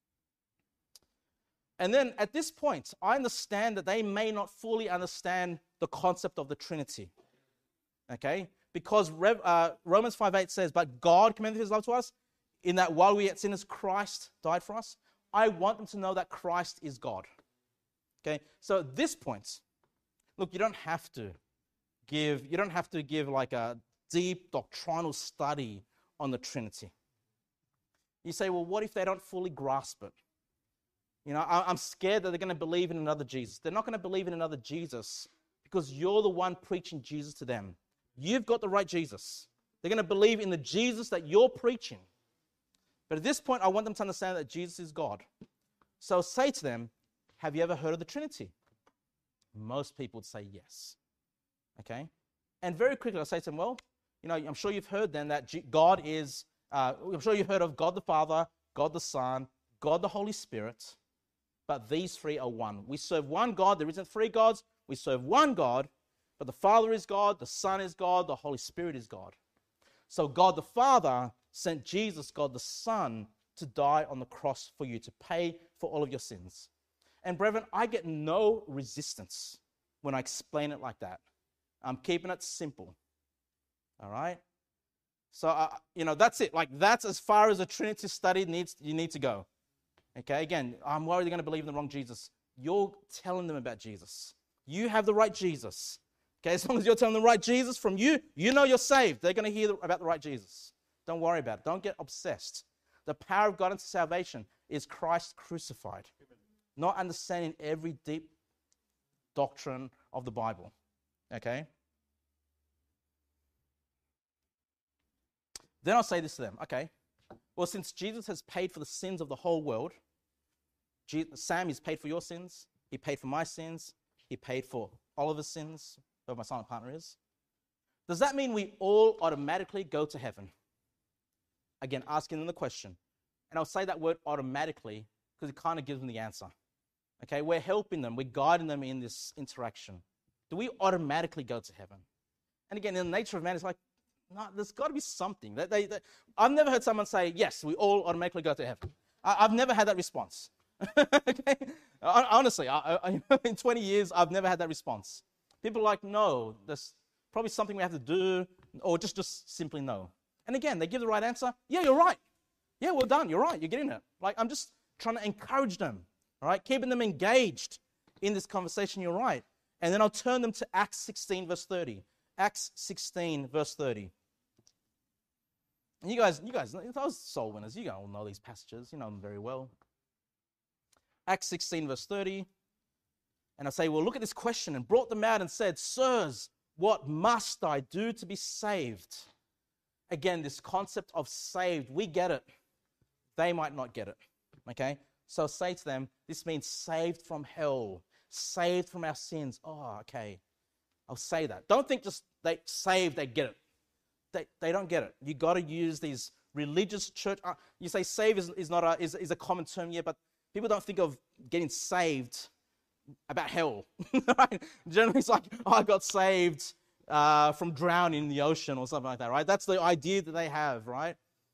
And then at this point, I understand that they may not fully understand the concept of the Trinity. Okay? Because Rev, uh, Romans five eight says, but God commended his love to us in that while we yet sinners, Christ died for us. I want them to know that Christ is God. Okay? So at this point, look, you don't have to give, you don't have to give like a deep doctrinal study on the Trinity. You say, well, what if they don't fully grasp it? You know, I'm scared that they're going to believe in another Jesus. They're not going to believe in another Jesus because you're the one preaching Jesus to them. You've got the right Jesus. They're going to believe in the Jesus that you're preaching. But at this point, I want them to understand that Jesus is God. So say to them, have you ever heard of the Trinity? Most people would say yes. Okay? And very quickly, I say to them, well, you know, I'm sure you've heard then that God is, uh, I'm sure you've heard of God the Father, God the Son, God the Holy Spirit, but these three are one. We serve one God. There isn't three gods. We serve one God, but the Father is God, the Son is God, the Holy Spirit is God. So God the Father sent Jesus, God the Son, to die on the cross for you, to pay for all of your sins. And brethren, I get no resistance when I explain it like that. I'm keeping it simple. All right? So, uh, you know, that's it. Like, that's as far as a Trinity study needs. You need to go. Okay? Again, I'm worried they're going to believe in the wrong Jesus. You're telling them about Jesus. You have the right Jesus. Okay? As long as you're telling them the right Jesus from you, you know you're saved. They're going to hear about the right Jesus. Don't worry about it. Don't get obsessed. The power of God into salvation is Christ crucified. Not understanding every deep doctrine of the Bible. Okay? Then I'll say this to them. Okay, well, since Jesus has paid for the sins of the whole world, Jesus, Sam, he's paid for your sins. He paid for my sins. He paid for Oliver's sins, whoever my silent partner is. Does that mean we all automatically go to heaven? Again, asking them the question. And I'll say that word automatically because it kind of gives them the answer. Okay, we're helping them. We're guiding them in this interaction. Do we automatically go to heaven? And again, in the nature of man, it's like, no, there's got to be something. They, they, they, I've never heard someone say, yes, we all automatically go to heaven. I, I've never had that response. Okay? Honestly, I, I, in twenty years, I've never had that response. People are like, no, there's probably something we have to do, or just, just simply no. And again, they give the right answer. Yeah, you're right. Yeah, well done. You're right. You're getting it. Like, I'm just trying to encourage them, all right? Keeping them engaged in this conversation. You're right. And then I'll turn them to Acts sixteen, verse thirty. Acts sixteen, verse thirty. And you guys, you guys, those soul winners, you all know these passages. You know them very well. Acts sixteen, verse thirty. And I say, well, look at this question. And brought them out and said, Sirs, what must I do to be saved? Again, this concept of saved, we get it. They might not get it. Okay? So say to them, this means saved from hell, saved from our sins. Oh, okay. I'll say that. Don't think just they saved, they get it. They, they don't get it. You got to use these religious church. Uh, you say save is, is not a is, is a common term here, but people don't think of getting saved about hell. Right? Generally, it's like, oh, I got saved uh, from drowning in the ocean or something like that. Right? That's the idea that they have. Right?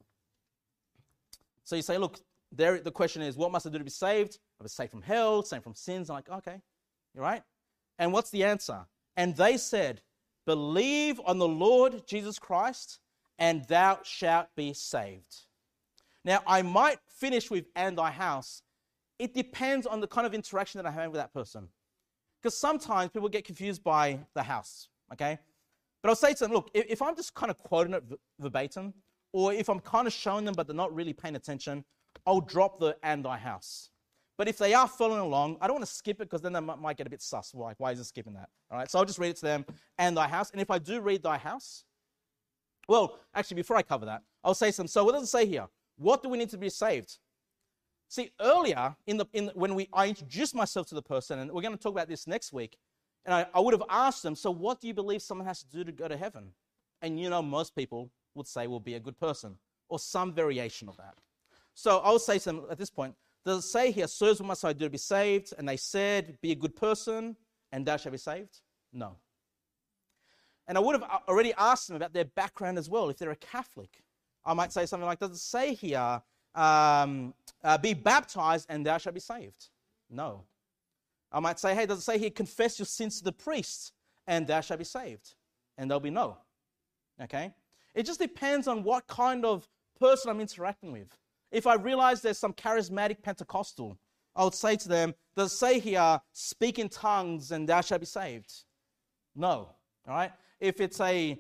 So you say, look, there. The question is, what must I do to be saved? I was saved from hell, saved from sins. I'm like, okay, you're right. And what's the answer? And they said, believe on the Lord Jesus Christ, and thou shalt be saved. Now, I might finish with and thy house. It depends on the kind of interaction that I have with that person. Because sometimes people get confused by the house, okay? But I'll say to them, look, if, if I'm just kind of quoting it verbatim, or if I'm kind of showing them but they're not really paying attention, I'll drop the and thy house. But if they are following along, I don't want to skip it because then they might get a bit sus. Like, why is it skipping that? All right, so I'll just read it to them, and thy house. And if I do read thy house, well, actually, before I cover that, I'll say some. So what does it say here? What do we need to be saved? See, earlier, in the, in the, when we I introduced myself to the person, and we're going to talk about this next week, and I, I would have asked them, so what do you believe someone has to do to go to heaven? And you know, most people would say, well, be a good person, or some variation of that. So I'll say to them at this point, does it say here, sirs, what must I do to be saved? And they said, be a good person, and thou shalt be saved? No. And I would have already asked them about their background as well. If they're a Catholic, I might say something like, does it say here, um, uh, be baptized, and thou shalt be saved? No. I might say, hey, does it say here, confess your sins to the priest, and thou shalt be saved? And there'll be no. Okay? It just depends on what kind of person I'm interacting with. If I realize there's some charismatic Pentecostal, I would say to them, does it say here, speak in tongues and thou shalt be saved? No. All right? If it's a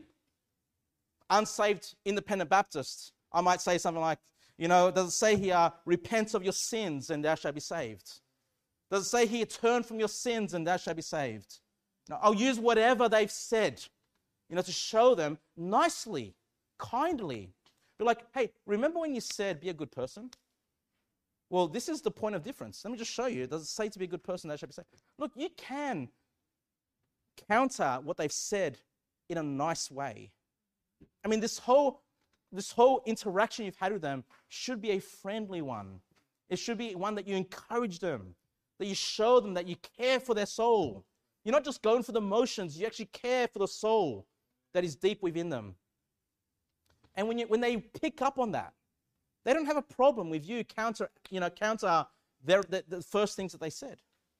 unsaved independent Baptist, I might say something like, you know, does it say here, repent of your sins and thou shalt be saved? Does it say here, turn from your sins and thou shalt be saved? Now, I'll use whatever they've said, you know, to show them nicely, kindly. Be like, hey, remember when you said be a good person? Well, this is the point of difference. Let me just show you. Does it say to be a good person, that should be saved? Look, you can counter what they've said in a nice way. I mean, this whole, this whole interaction you've had with them should be a friendly one. It should be one that you encourage them, that you show them that you care for their soul. You're not just going for the motions. You actually care for the soul that is deep within them. And when you when they pick up on that, they don't have a problem with you counter, you know, counter their, the, the first things that they said.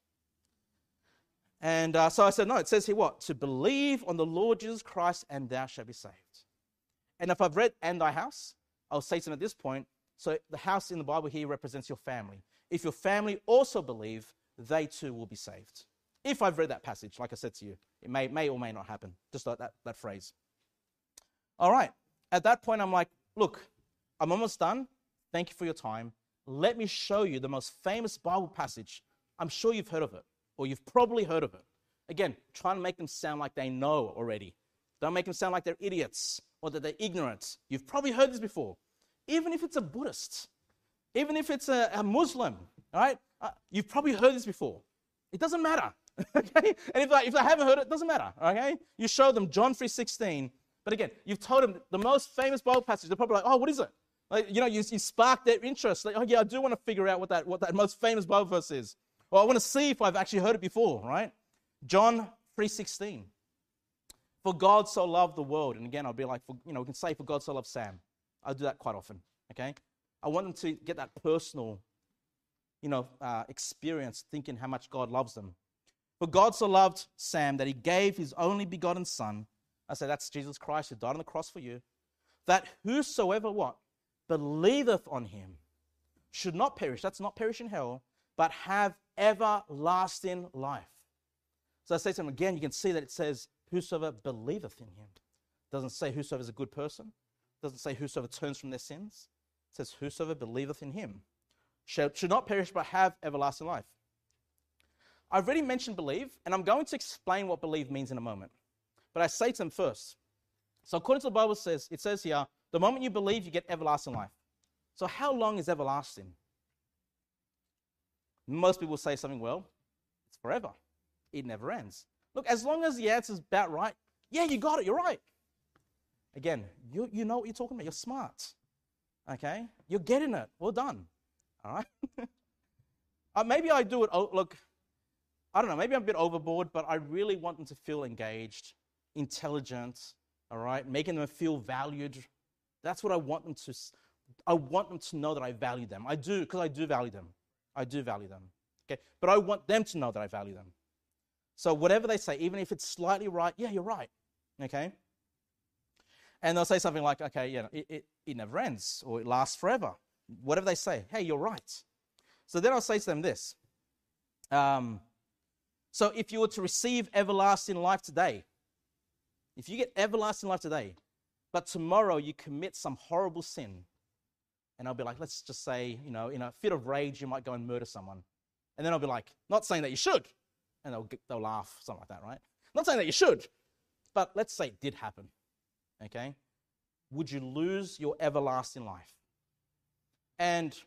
And uh, so I said, no, it says here what? To believe on the Lord Jesus Christ and thou shalt be saved. And if I've read and thy house, I'll say to them at this point, so the house in the Bible here represents your family. If your family also believe, they too will be saved. If I've read that passage, like I said to you, it may, may or may not happen. Just like that, that phrase. All right. At that point, I'm like, look, I'm almost done. Thank you for your time. Let me show you the most famous Bible passage. I'm sure you've heard of it, or you've probably heard of it. Again, trying to make them sound like they know already. Don't make them sound like they're idiots or that they're ignorant. You've probably heard this before. Even if it's a Buddhist, even if it's a, a Muslim, all right? Uh, you've probably heard this before. It doesn't matter, okay? And if they, if they haven't heard it, it doesn't matter, okay? You show them John three sixteen. But again, you've told them the most famous Bible passage. They're probably like, oh, what is it? Like, you know, you, you spark their interest. Like, oh, yeah, I do want to figure out what that, what that most famous Bible verse is. Or I want to see if I've actually heard it before, right? John three sixteen. For God so loved the world. And again, I'll be like, for, you know, we can say for God so loved Sam. I do that quite often, okay? I want them to get that personal, you know, uh, experience thinking how much God loves them. For God so loved Sam that he gave his only begotten son. I say that's Jesus Christ who died on the cross for you. That whosoever what? Believeth on him should not perish. That's not perish in hell, but have everlasting life. So I say to them again, you can see that it says whosoever believeth in him. It doesn't say whosoever is a good person It doesn't say whosoever turns from their sins. It says whosoever believeth in him shall, should not perish but have everlasting life. I've already mentioned believe, and I'm going to explain what believe means in a moment. But I say to them first. So according to the Bible, says it says here, the moment you believe, you get everlasting life. So how long is everlasting? Most people say something, well, it's forever. It never ends. Look, as long as the answer's about right, yeah, you got it, you're right. Again, you, you know what you're talking about. You're smart. Okay? You're getting it. Well done. All right? uh, maybe I do it, oh, look, I don't know, maybe I'm a bit overboard, but I really want them to feel engaged, intelligent, all right? Making them feel valued. That's what I want them to, I want them to know that I value them. I do, because I do value them. I do value them. Okay? But I want them to know that I value them. So whatever they say, even if it's slightly right, yeah, you're right. Okay? And they'll say something like, okay, yeah, it, it, it never ends, or it lasts forever. Whatever they say, hey, you're right. So then I'll say to them this. Um, so if you were to receive everlasting life today, if you get everlasting life today, but tomorrow you commit some horrible sin, and I'll be like, let's just say, you know, in a fit of rage, you might go and murder someone. And then I'll be like, not saying that you should. And they'll, they'll laugh, something like that, right? Not saying that you should, but let's say it did happen, okay? Would you lose your everlasting life? And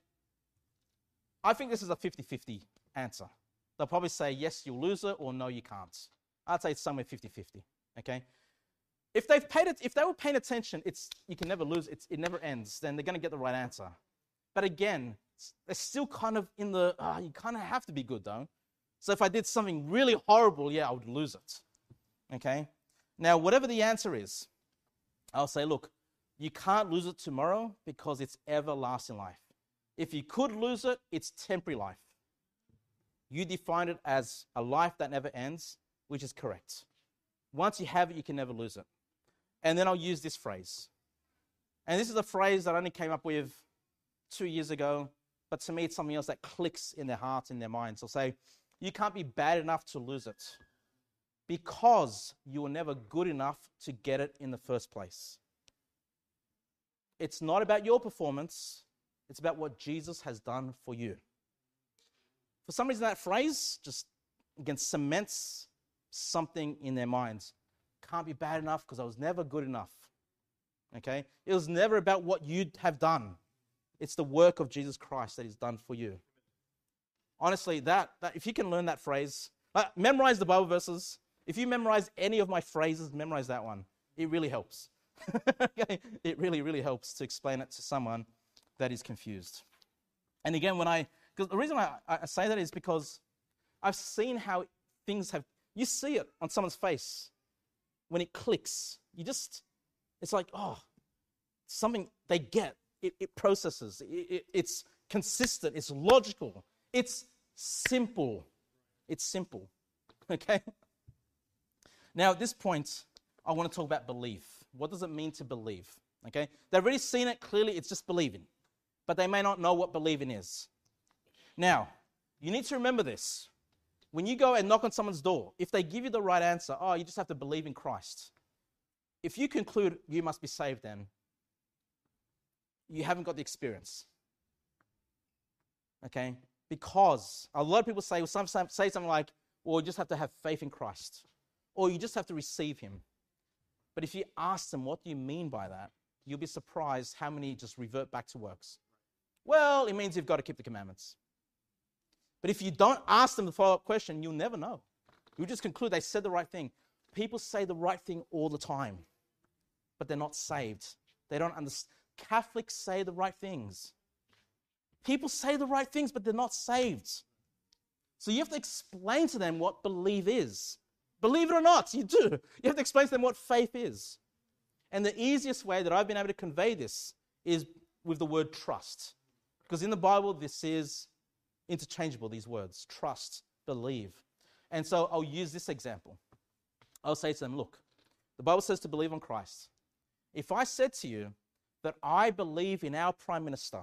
I think this is a fifty-fifty answer. They'll probably say, yes, you'll lose it, or no, you can't. I'd say it's somewhere fifty-fifty, okay? If they've paid it, if they were paying attention, it's you can never lose, it's, it never ends, then they're going to get the right answer. But again, they're still kind of in the, ah, oh, you kind of have to be good, though. So if I did something really horrible, yeah, I would lose it, okay? Now, whatever the answer is, I'll say, look, you can't lose it tomorrow because it's everlasting life. If you could lose it, it's temporary life. You define it as a life that never ends, which is correct. Once you have it, you can never lose it. And then I'll use this phrase. And this is a phrase that I only came up with two years ago, but to me it's something else that clicks in their hearts, in their minds. I'll say, you can't be bad enough to lose it because you were never good enough to get it in the first place. It's not about your performance. It's about what Jesus has done for you. For some reason, that phrase just, again, cements something in their minds. Can't be bad enough because I was never good enough. Okay? It was never about what you'd have done. It's the work of Jesus Christ that He's done for you. Honestly, that, that if you can learn that phrase, uh, memorize the Bible verses. If you memorize any of my phrases, memorize that one. It really helps. Okay? It really, really helps to explain it to someone that is confused. And again, when I, because the reason I, I say that is because I've seen how things have, you see it on someone's face when it clicks. You just, it's like, oh, something they get. It, it processes. It, it, it's consistent. It's logical. It's simple. It's simple. Okay? Now, at this point, I want to talk about belief. What does it mean to believe? Okay? They've already seen it. Clearly, it's just believing. But they may not know what believing is. Now, you need to remember this. When you go and knock on someone's door, if they give you the right answer, oh, you just have to believe in Christ. If you conclude you must be saved then, you haven't got the experience. Okay? Because a lot of people say, well, some say something like, well, you just have to have faith in Christ. Or you just have to receive Him. But if you ask them, what do you mean by that? You'll be surprised how many just revert back to works. Well, it means you've got to keep the commandments. But if you don't ask them the follow-up question, you'll never know. You'll just conclude they said the right thing. People say the right thing all the time, but they're not saved. They don't understand. Catholics say the right things. People say the right things, but they're not saved. So you have to explain to them what believe is. Believe it or not, you do. You have to explain to them what faith is. And the easiest way that I've been able to convey this is with the word trust. Because in the Bible, this is interchangeable, these words. Trust, believe. And so I'll use this example. I'll say to them, look, the Bible says to believe on Christ. If I said to you that I believe in our Prime Minister,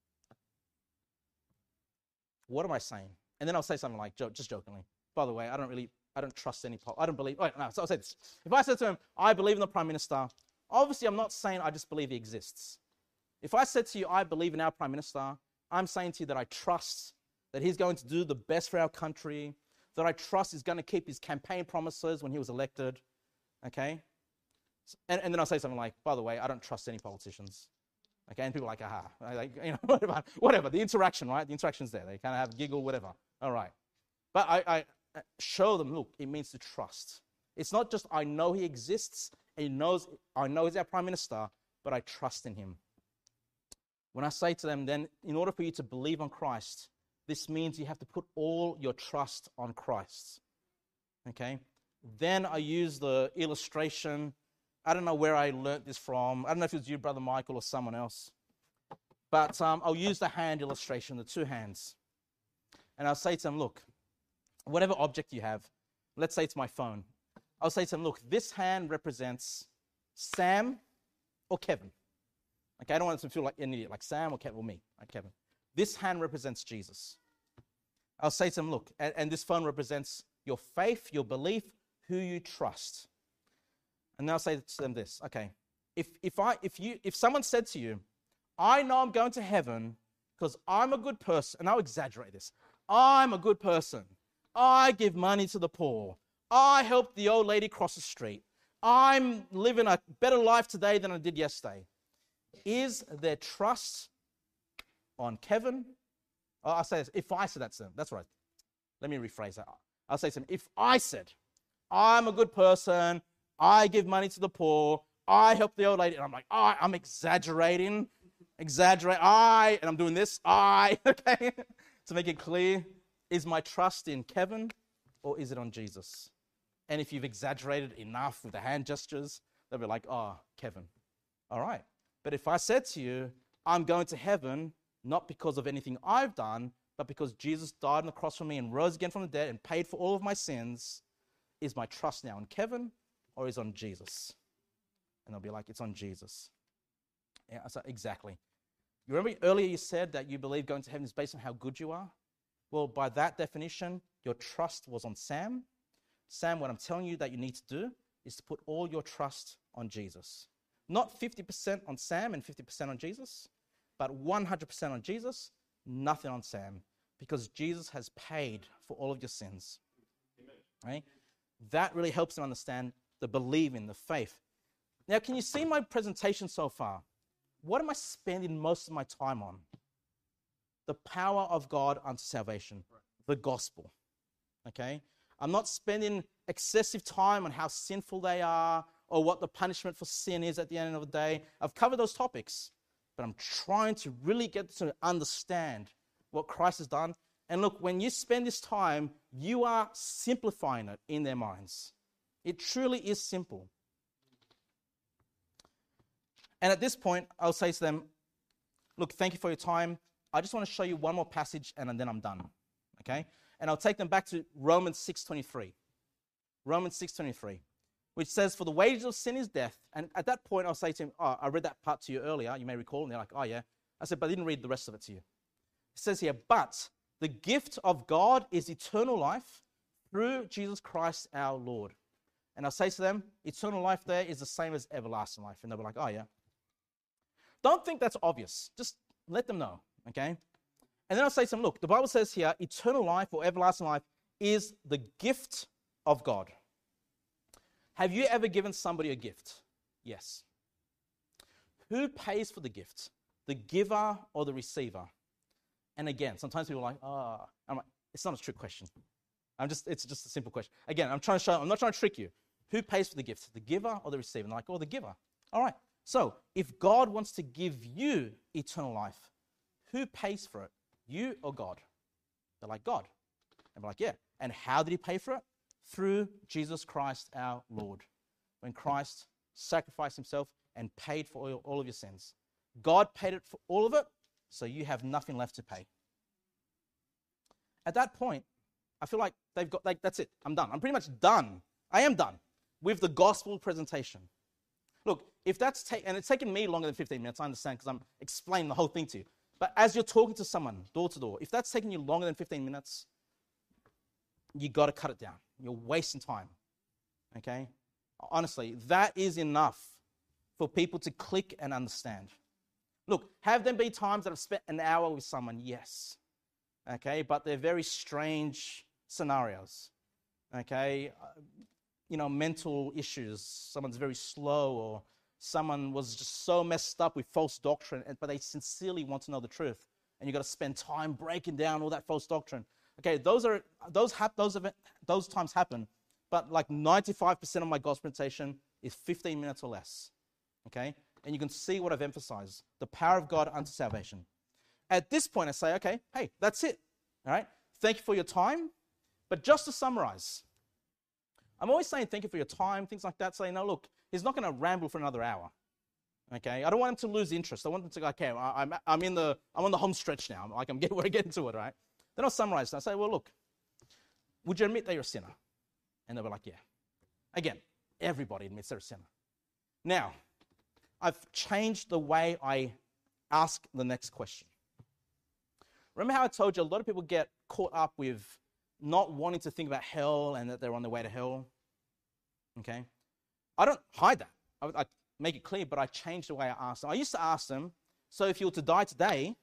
what am I saying? And then I'll say something like, just jokingly, by the way, I don't really, I don't trust any, I don't believe, wait, no, so I'll say this. If I said to him, I believe in the Prime Minister, Obviously, I'm not saying I just believe he exists. If I said to you, I believe in our Prime Minister, I'm saying to you that I trust that he's going to do the best for our country, that I trust he's going to keep his campaign promises when he was elected, okay? And, and then I'll say something like, by the way, I don't trust any politicians. Okay, and people are like, aha, like, you know, whatever, whatever. The interaction, right? The interaction's there. They kind of have a giggle, whatever. All right. But I, I show them, look, it means to trust. It's not just I know he exists, and he knows, I know he's our Prime Minister, but I trust in him. When I say to them, then, in order for you to believe on Christ, this means you have to put all your trust on Christ. Okay? Then I use the illustration. I don't know where I learnt this from. I don't know if it was you, Brother Michael, or someone else. But um, I'll use the hand illustration, the two hands. And I'll say to them, look, whatever object you have, let's say it's my phone. I'll say to them, look, this hand represents Sam or Kevin. Okay, I don't want them to feel like an idiot, like Sam or Kevin or me, like Kevin. This hand represents Jesus. I'll say to them, look, and, and this phone represents your faith, your belief, who you trust. And then I'll say to them this, okay, if if I if you if someone said to you, I know I'm going to heaven because I'm a good person, and I'll exaggerate this. I'm a good person. I give money to the poor. I help the old lady cross the street. I'm living a better life today than I did yesterday. Is their trust on Kevin? Oh, I'll say this, if I said that to them, that's right. Let me rephrase that. I'll say to them, if I said, I'm a good person, I give money to the poor, I help the old lady, and I'm like, oh, I'm exaggerating, exaggerate, I, and I'm doing this, I, okay? To make it clear, is my trust in Kevin or is it on Jesus? And if you've exaggerated enough with the hand gestures, they'll be like, oh, Kevin. All right. But if I said to you, I'm going to heaven, not because of anything I've done, but because Jesus died on the cross for me and rose again from the dead and paid for all of my sins, is my trust now on Kevin or is on Jesus? And they'll be like, it's on Jesus. Yeah, so exactly. You remember earlier you said that you believe going to heaven is based on how good you are? Well, by that definition, your trust was on Sam. Sam, what I'm telling you that you need to do is to put all your trust on Jesus. Not fifty percent on Sam and fifty percent on Jesus, but one hundred percent on Jesus, nothing on Sam, because Jesus has paid for all of your sins. Amen. Right? That really helps them understand the believing, the faith. Now, can you see my presentation so far? What am I spending most of my time on? The power of God unto salvation, the gospel. Okay? I'm not spending excessive time on how sinful they are or what the punishment for sin is at the end of the day. I've covered those topics, but I'm trying to really get to understand what Christ has done. And look, when you spend this time, you are simplifying it in their minds. It truly is simple. And at this point, I'll say to them, look, thank you for your time. I just want to show you one more passage and then I'm done. Okay? And I'll take them back to Romans six twenty-three. Romans six twenty-three, which says, for the wages of sin is death. And at that point, I'll say to him, oh, I read that part to you earlier. You may recall. And they're like, oh, yeah. I said, but I didn't read the rest of it to you. It says here, but the gift of God is eternal life through Jesus Christ our Lord. And I'll say to them, eternal life there is the same as everlasting life. And they'll be like, oh, yeah. Don't think that's obvious. Just let them know, okay? And then I'll say to them, look, the Bible says here, eternal life or everlasting life is the gift of God. Have you ever given somebody a gift? Yes. Who pays for the gift? The giver or the receiver? And again, sometimes people are like, oh, I'm like, it's not a trick question. I'm just, it's just a simple question. Again, I'm trying to show, I'm not trying to trick you. Who pays for the gift? The giver or the receiver? And they're like, oh, the giver. All right. So if God wants to give you eternal life, who pays for it? You or God? They're like, God. And we're like, yeah. And how did he pay for it? Through Jesus Christ our Lord. When Christ sacrificed himself and paid for all, all of your sins. God paid it for all of it, so you have nothing left to pay. At that point, I feel like they've got, like, that's it. I'm done. I'm pretty much done. I am done with the gospel presentation. Look, if that's, ta- and it's taken me longer than fifteen minutes, I understand, because I'm explaining the whole thing to you. But as you're talking to someone, door to door, if that's taking you longer than fifteen minutes, you got to cut it down. You're wasting time, okay? Honestly, that is enough for people to click and understand. Look, have there been times that I've spent an hour with someone? Yes. Okay, but they're very strange scenarios. Okay, uh, you know, mental issues. Someone's very slow, or someone was just so messed up with false doctrine, but they sincerely want to know the truth. And you've got to spend time breaking down all that false doctrine. Okay, those are those hap- those event, those times happen, but like ninety-five percent of my gospel presentation is fifteen minutes or less. Okay, and you can see what I've emphasized: the power of God unto salvation. At this point, I say, okay, hey, that's it. All right, thank you for your time. But just to summarize, I'm always saying thank you for your time, things like that. Saying, no, look, he's not going to ramble for another hour. Okay, I don't want him to lose interest. I want him to go, okay, I, I'm I'm in the I'm on the home stretch now. Like I'm getting we're getting to it, right? Then I'll summarize. And I say, well, look, would you admit that you're a sinner? And they'll be like, yeah. Again, everybody admits they're a sinner. Now, I've changed the way I ask the next question. Remember how I told you a lot of people get caught up with not wanting to think about hell and that they're on their way to hell? Okay? I don't hide that. I, I make it clear, but I changed the way I ask them. I used to ask them, so if you were to die today,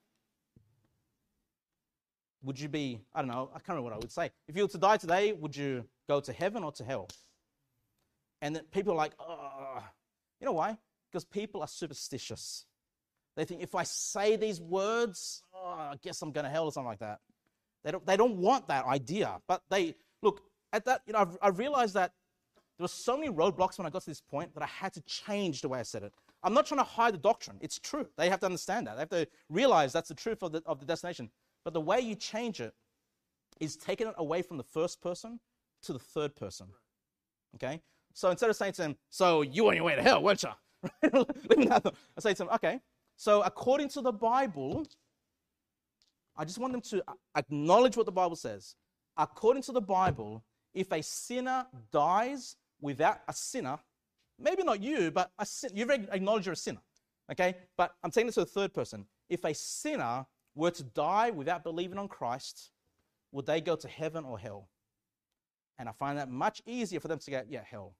would you be, I don't know, I can't remember what I would say. If you were to die today, would you go to heaven or to hell? And then people are like, oh, you know why? Because people are superstitious. They think if I say these words, oh, I guess I'm going to hell or something like that. They don't, they don't want that idea. But they, look, at that, you know, I've, I've realized that there were so many roadblocks when I got to this point that I had to change the way I said it. I'm not trying to hide the doctrine. It's true. They have to understand that. They have to realize that's the truth of the, of the destination. But the way you change it is taking it away from the first person to the third person. Okay? So instead of saying to them, so you were on your way to hell, weren't you? I say to them, okay, so according to the Bible, I just want them to acknowledge what the Bible says. According to the Bible, if a sinner dies without a sinner, maybe not you, but a sin, you've acknowledged you're a sinner. Okay? But I'm saying this to the third person. If a sinner were to die without believing on Christ, would they go to heaven or hell? And I find that much easier for them to go, yeah, hell.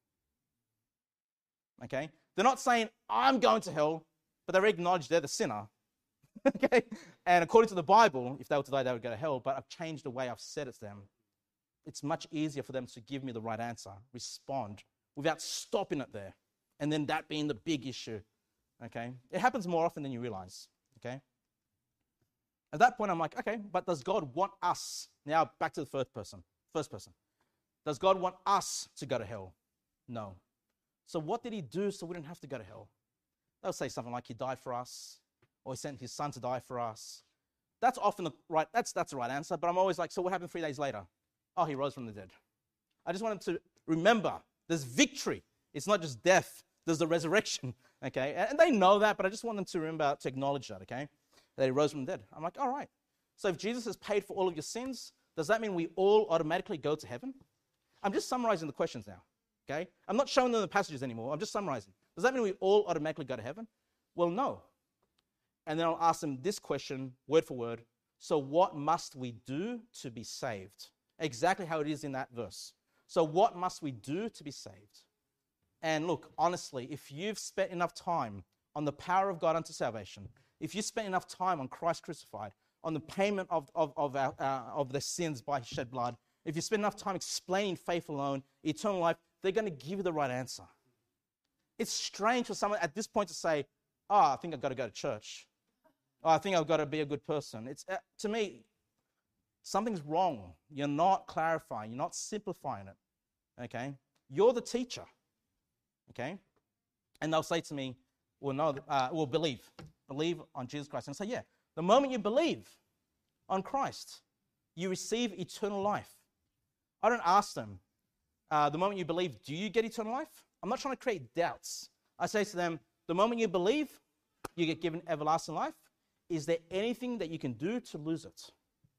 Okay? They're not saying, I'm going to hell, but they acknowledge they're the sinner. Okay? And according to the Bible, if they were to die, they would go to hell, but I've changed the way I've said it to them. It's much easier for them to give me the right answer, respond, without stopping it there, and then that being the big issue. Okay? It happens more often than you realize. Okay? At that point, I'm like, okay, but does God want us? Now, back to the first person. First person. Does God want us to go to hell? No. So what did he do so we didn't have to go to hell? They'll say something like he died for us, or he sent his son to die for us. That's often the right, that's, that's the right answer, but I'm always like, so what happened three days later? Oh, he rose from the dead. I just want them to remember there's victory. It's not just death. There's the resurrection, okay? And they know that, but I just want them to remember, to acknowledge that, okay? That he rose from the dead. I'm like, all right. So if Jesus has paid for all of your sins, does that mean we all automatically go to heaven? I'm just summarizing the questions now, okay? I'm not showing them the passages anymore. I'm just summarizing. Does that mean we all automatically go to heaven? Well, no. And then I'll ask them this question, word for word. So what must we do to be saved? Exactly how it is in that verse. So what must we do to be saved? And look, honestly, if you've spent enough time on the power of God unto salvation, if you spent enough time on Christ crucified, on the payment of, of, of, our, uh, of the sins by his shed blood, if you spend enough time explaining faith alone, eternal life, they're going to give you the right answer. It's strange for someone at this point to say, oh, I think I've got to go to church. Oh, I think I've got to be a good person. It's uh, to me, something's wrong. You're not clarifying. You're not simplifying it. Okay? You're the teacher. Okay? And they'll say to me, well, no, uh, well, believe. Believe on Jesus Christ. And I say, yeah, the moment you believe on Christ, you receive eternal life. I don't ask them, uh, the moment you believe, do you get eternal life? I'm not trying to create doubts. I say to them, the moment you believe, you get given everlasting life. Is there anything that you can do to lose it?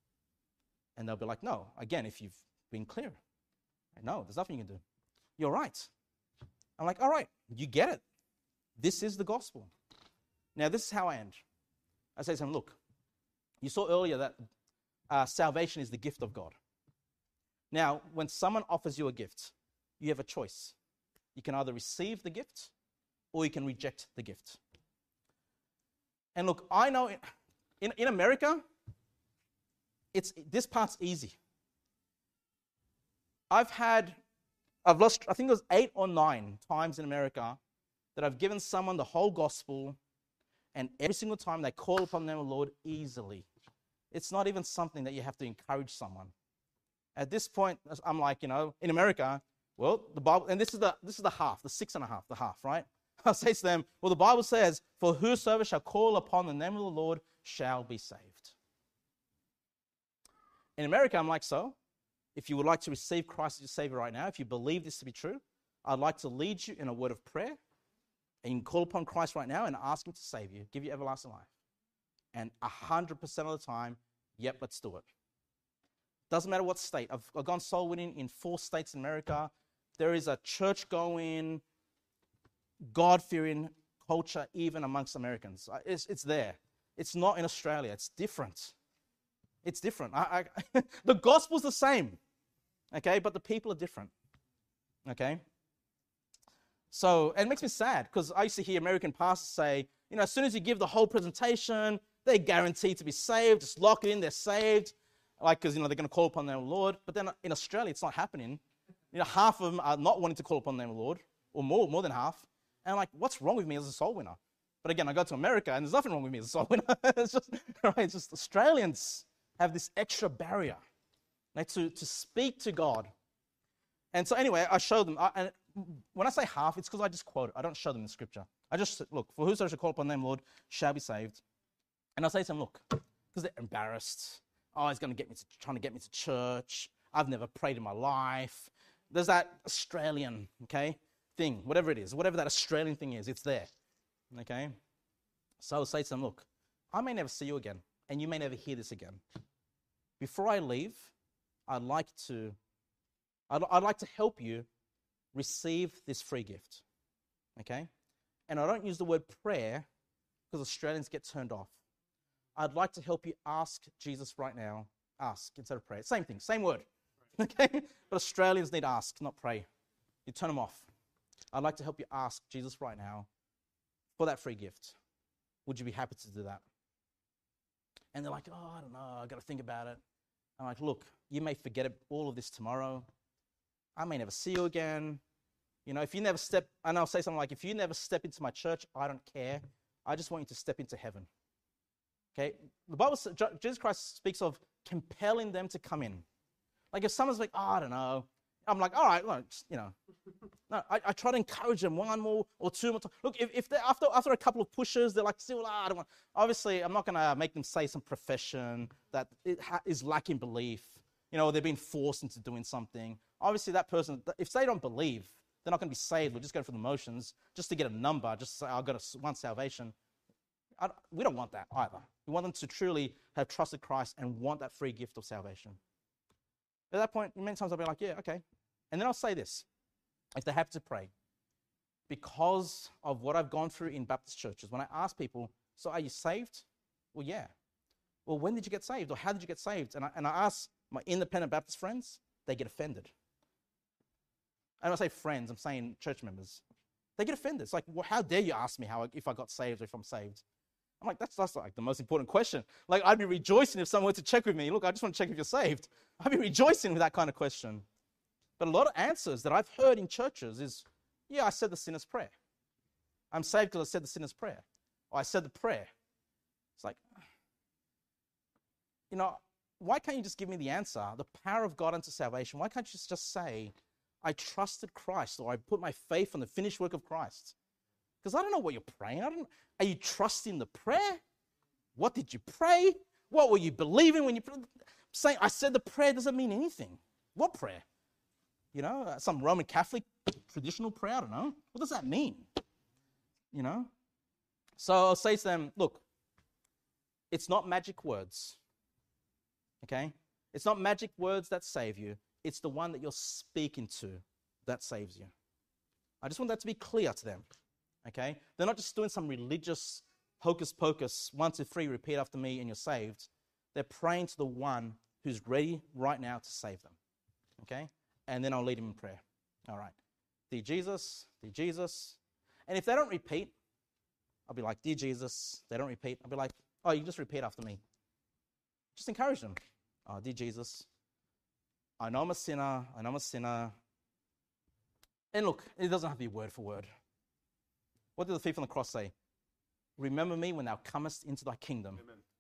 And they'll be like, no. Again, if you've been clear. No, there's nothing you can do. You're right. I'm like, all right, you get it. This is the gospel. Now, this is how I end. I say to them, look, you saw earlier that uh, salvation is the gift of God. Now, when someone offers you a gift, you have a choice. You can either receive the gift or you can reject the gift. And look, I know in, in America, it's this part's easy. I've had, I've lost, I think it was eight or nine times in America that I've given someone the whole gospel, and every single time they call upon the name of the Lord easily. It's not even something that you have to encourage someone. At this point, I'm like, you know, in America, well, the Bible, and this is the this is the half, the six and a half, the half, right? I'll say to them, well, the Bible says, for whosoever shall call upon the name of the Lord shall be saved. In America, I'm like, so, if you would like to receive Christ as your Savior right now, if you believe this to be true, I'd like to lead you in a word of prayer, and you can call upon Christ right now and ask him to save you, give you everlasting life. And one hundred percent of the time, yep, let's do it. Doesn't matter what state. I've, I've gone soul winning in four states in America. There is a church-going, God-fearing culture even amongst Americans. It's, it's there. It's not in Australia. It's different. It's different. I, I, the gospel's the same, okay, but the people are different, okay? So, and it makes me sad because I used to hear American pastors say, you know, as soon as you give the whole presentation, they're guaranteed to be saved. Just lock it in, they're saved. Like, because, you know, they're going to call upon the name of the Lord. But then in Australia, it's not happening. You know, half of them are not wanting to call upon the name of the Lord, or more, more than half. And I'm like, what's wrong with me as a soul winner? But again, I go to America, and there's nothing wrong with me as a soul winner. It's just, right, it's just Australians have this extra barrier, like, to, to speak to God. And so anyway, I show them. I, and when I say half, it's because I just quote it. I don't show them in Scripture. I just, look, for whosoever shall call upon the name of the Lord shall be saved. And I say to them, look, because they're embarrassed. Oh, he's going to get me to, trying to get me to church. I've never prayed in my life. There's that Australian, okay, thing, whatever it is, whatever that Australian thing is, it's there, okay? So I'll say to them, look, I may never see you again, and you may never hear this again. Before I leave, I'd like to, I'd, I'd like to help you receive this free gift, okay? And I don't use the word prayer because Australians get turned off. I'd like to help you ask Jesus right now. Ask instead of pray. Same thing, same word. Okay? But Australians need ask, not pray. You turn them off. I'd like to help you ask Jesus right now for that free gift. Would you be happy to do that? And they're like, oh, I don't know. I've got to think about it. I'm like, look, you may forget all of this tomorrow. I may never see you again. You know, if you never step, and I'll say something like, if you never step into my church, I don't care. I just want you to step into heaven. Okay, the Bible, Jesus Christ speaks of compelling them to come in. Like if someone's like, oh, I don't know. I'm like, all right, look, you know. No, I, I try to encourage them one more or two more times. Look, if, if they're after, after a couple of pushes, they're like, still, ah, I don't want. Obviously, I'm not going to make them say some profession that it ha- is lacking belief. You know, they're being forced into doing something. Obviously, that person, if they don't believe, they're not going to be saved. We're just going through the motions just to get a number, just to say, oh, I've got a, one salvation. I, we don't want that either. We want them to truly have trusted Christ and want that free gift of salvation. At that point, many times I'll be like, yeah, okay. And then I'll say this, if they have to pray. Because of what I've gone through in Baptist churches, when I ask people, so are you saved? Well, yeah. Well, when did you get saved? Or how did you get saved? And I, and I ask my independent Baptist friends, they get offended. And I say friends, I'm saying church members. They get offended. It's like, well, how dare you ask me how if I got saved or if I'm saved? I'm like, that's, that's like the most important question. Like, I'd be rejoicing if someone were to check with me. Look, I just want to check if you're saved. I'd be rejoicing with that kind of question. But a lot of answers that I've heard in churches is, yeah, I said the sinner's prayer. I'm saved because I said the sinner's prayer. Or I said the prayer. It's like, you know, why can't you just give me the answer? The power of God unto salvation. Why can't you just say, I trusted Christ, or I put my faith on the finished work of Christ? Because I don't know what you're praying. I don't. Are you trusting the prayer? What did you pray? What were you believing when you prayed? Saying I said the prayer doesn't mean anything. What prayer? You know, uh, some Roman Catholic traditional prayer? I don't know. What does that mean? You know? So I'll say to them, look, it's not magic words. Okay? It's not magic words that save you. It's the one that you're speaking to that saves you. I just want that to be clear to them. Okay? They're not just doing some religious hocus pocus, one, two, three, repeat after me and you're saved. They're praying to the one who's ready right now to save them. Okay? And then I'll lead them in prayer. All right. Dear Jesus, dear Jesus. And if they don't repeat, I'll be like, dear Jesus. They don't repeat. I'll be like, oh, you just repeat after me. Just encourage them. Oh, dear Jesus, I know I'm a sinner. I know I'm a sinner. And look, it doesn't have to be word for word. What did the thief on the cross say? Remember me when thou comest into thy kingdom.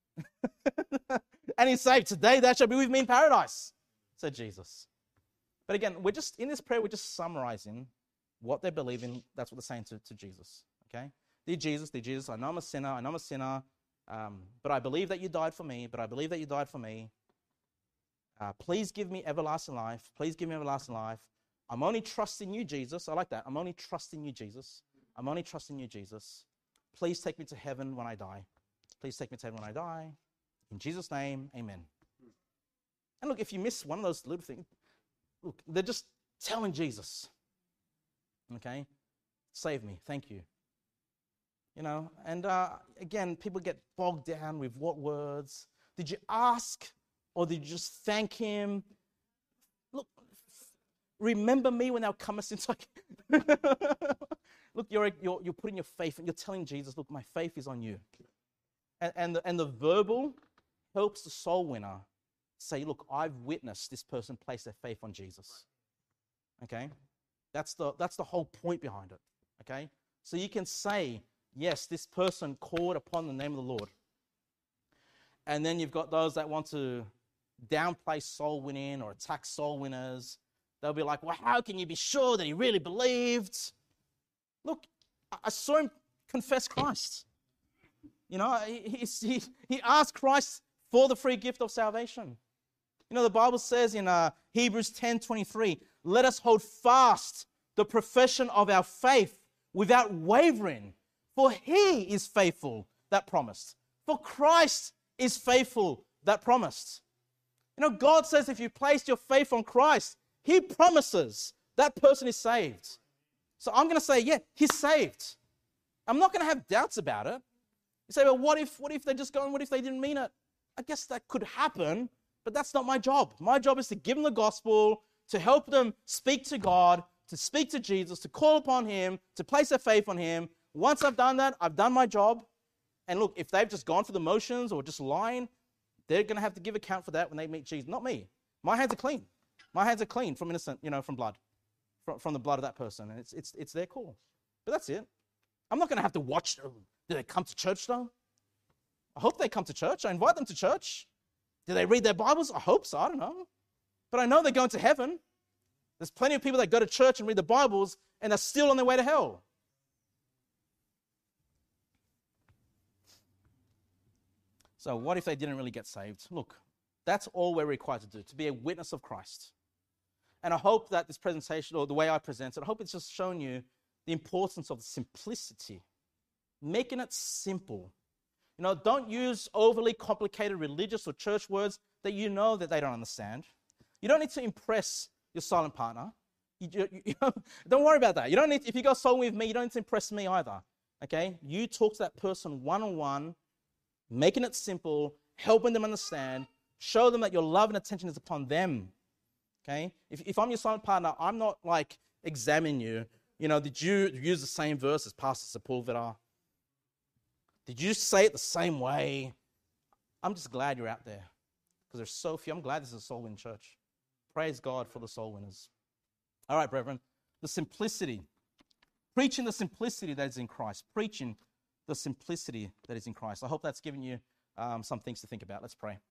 And he's saved. Today thou shalt be with me in paradise, said Jesus. But again, we're just, in this prayer, we're just summarizing what they believe in. That's what they're saying to, to Jesus, okay? Dear Jesus, dear Jesus, I know I'm a sinner, I know I'm a sinner, um, but I believe that you died for me, but I believe that you died for me. Uh, please give me everlasting life. Please give me everlasting life. I'm only trusting you, Jesus. I like that. I'm only trusting you, Jesus. I'm only trusting you, Jesus. Please take me to heaven when I die. Please take me to heaven when I die. In Jesus' name, amen. And look, if you miss one of those little things, look, they're just telling Jesus, okay, save me, thank you. You know, and uh, again, people get bogged down with what words. Did you ask or did you just thank him? Look, remember me when thou comest into... Look, you're, you're, you're putting your faith and you're telling Jesus, look, my faith is on you. And, and, the, and the verbal helps the soul winner say, look, I've witnessed this person place their faith on Jesus. Okay? That's the, that's the whole point behind it. Okay? So you can say, yes, this person called upon the name of the Lord. And then you've got those that want to downplay soul winning or attack soul winners. They'll be like, well, how can you be sure that he really believed? Look, I saw him confess Christ. You know, he, he, he asked Christ for the free gift of salvation. You know, the Bible says in uh, Hebrews ten twenty-three, let us hold fast the profession of our faith without wavering, for he is faithful that promised. For Christ is faithful that promised. You know, God says if you place your faith on Christ, he promises that person is saved. So I'm going to say, yeah, he's saved. I'm not going to have doubts about it. You say, well, what if, what if they're just going, what if they didn't mean it? I guess that could happen, but that's not my job. My job is to give them the gospel, to help them speak to God, to speak to Jesus, to call upon him, to place their faith on him. Once I've done that, I've done my job. And look, if they've just gone through the motions or just lying, they're going to have to give account for that when they meet Jesus. Not me. My hands are clean. My hands are clean from innocent, you know, from blood, from, from the blood of that person. And it's, it's, it's their call. But that's it. I'm not going to have to watch. Do they come to church though? I hope they come to church. I invite them to church. Do they read their Bibles? I hope so. I don't know. But I know they're going to heaven. There's plenty of people that go to church and read the Bibles and are still on their way to hell. So what if they didn't really get saved? Look, that's all we're required to do, to be a witness of Christ. And I hope that this presentation, or the way I present it, I hope it's just shown you the importance of simplicity, making it simple. You know, don't use overly complicated religious or church words that you know that they don't understand. You don't need to impress your silent partner. You, you, you, don't worry about that. You don't need, if you go soul with me, you don't need to impress me either. Okay? You talk to that person one-on-one, making it simple, helping them understand, show them that your love and attention is upon them. Okay? If, if I'm your silent partner, I'm not like examining you. You know, did you use the same verse as Pastor Sepulveda? Did you say it the same way? I'm just glad you're out there because there's so few. I'm glad this is a soul winning church. Praise God for the soul winners. All right, brethren, the simplicity. Preaching the simplicity that is in Christ. Preaching the simplicity that is in Christ. I hope that's given you um, some things to think about. Let's pray.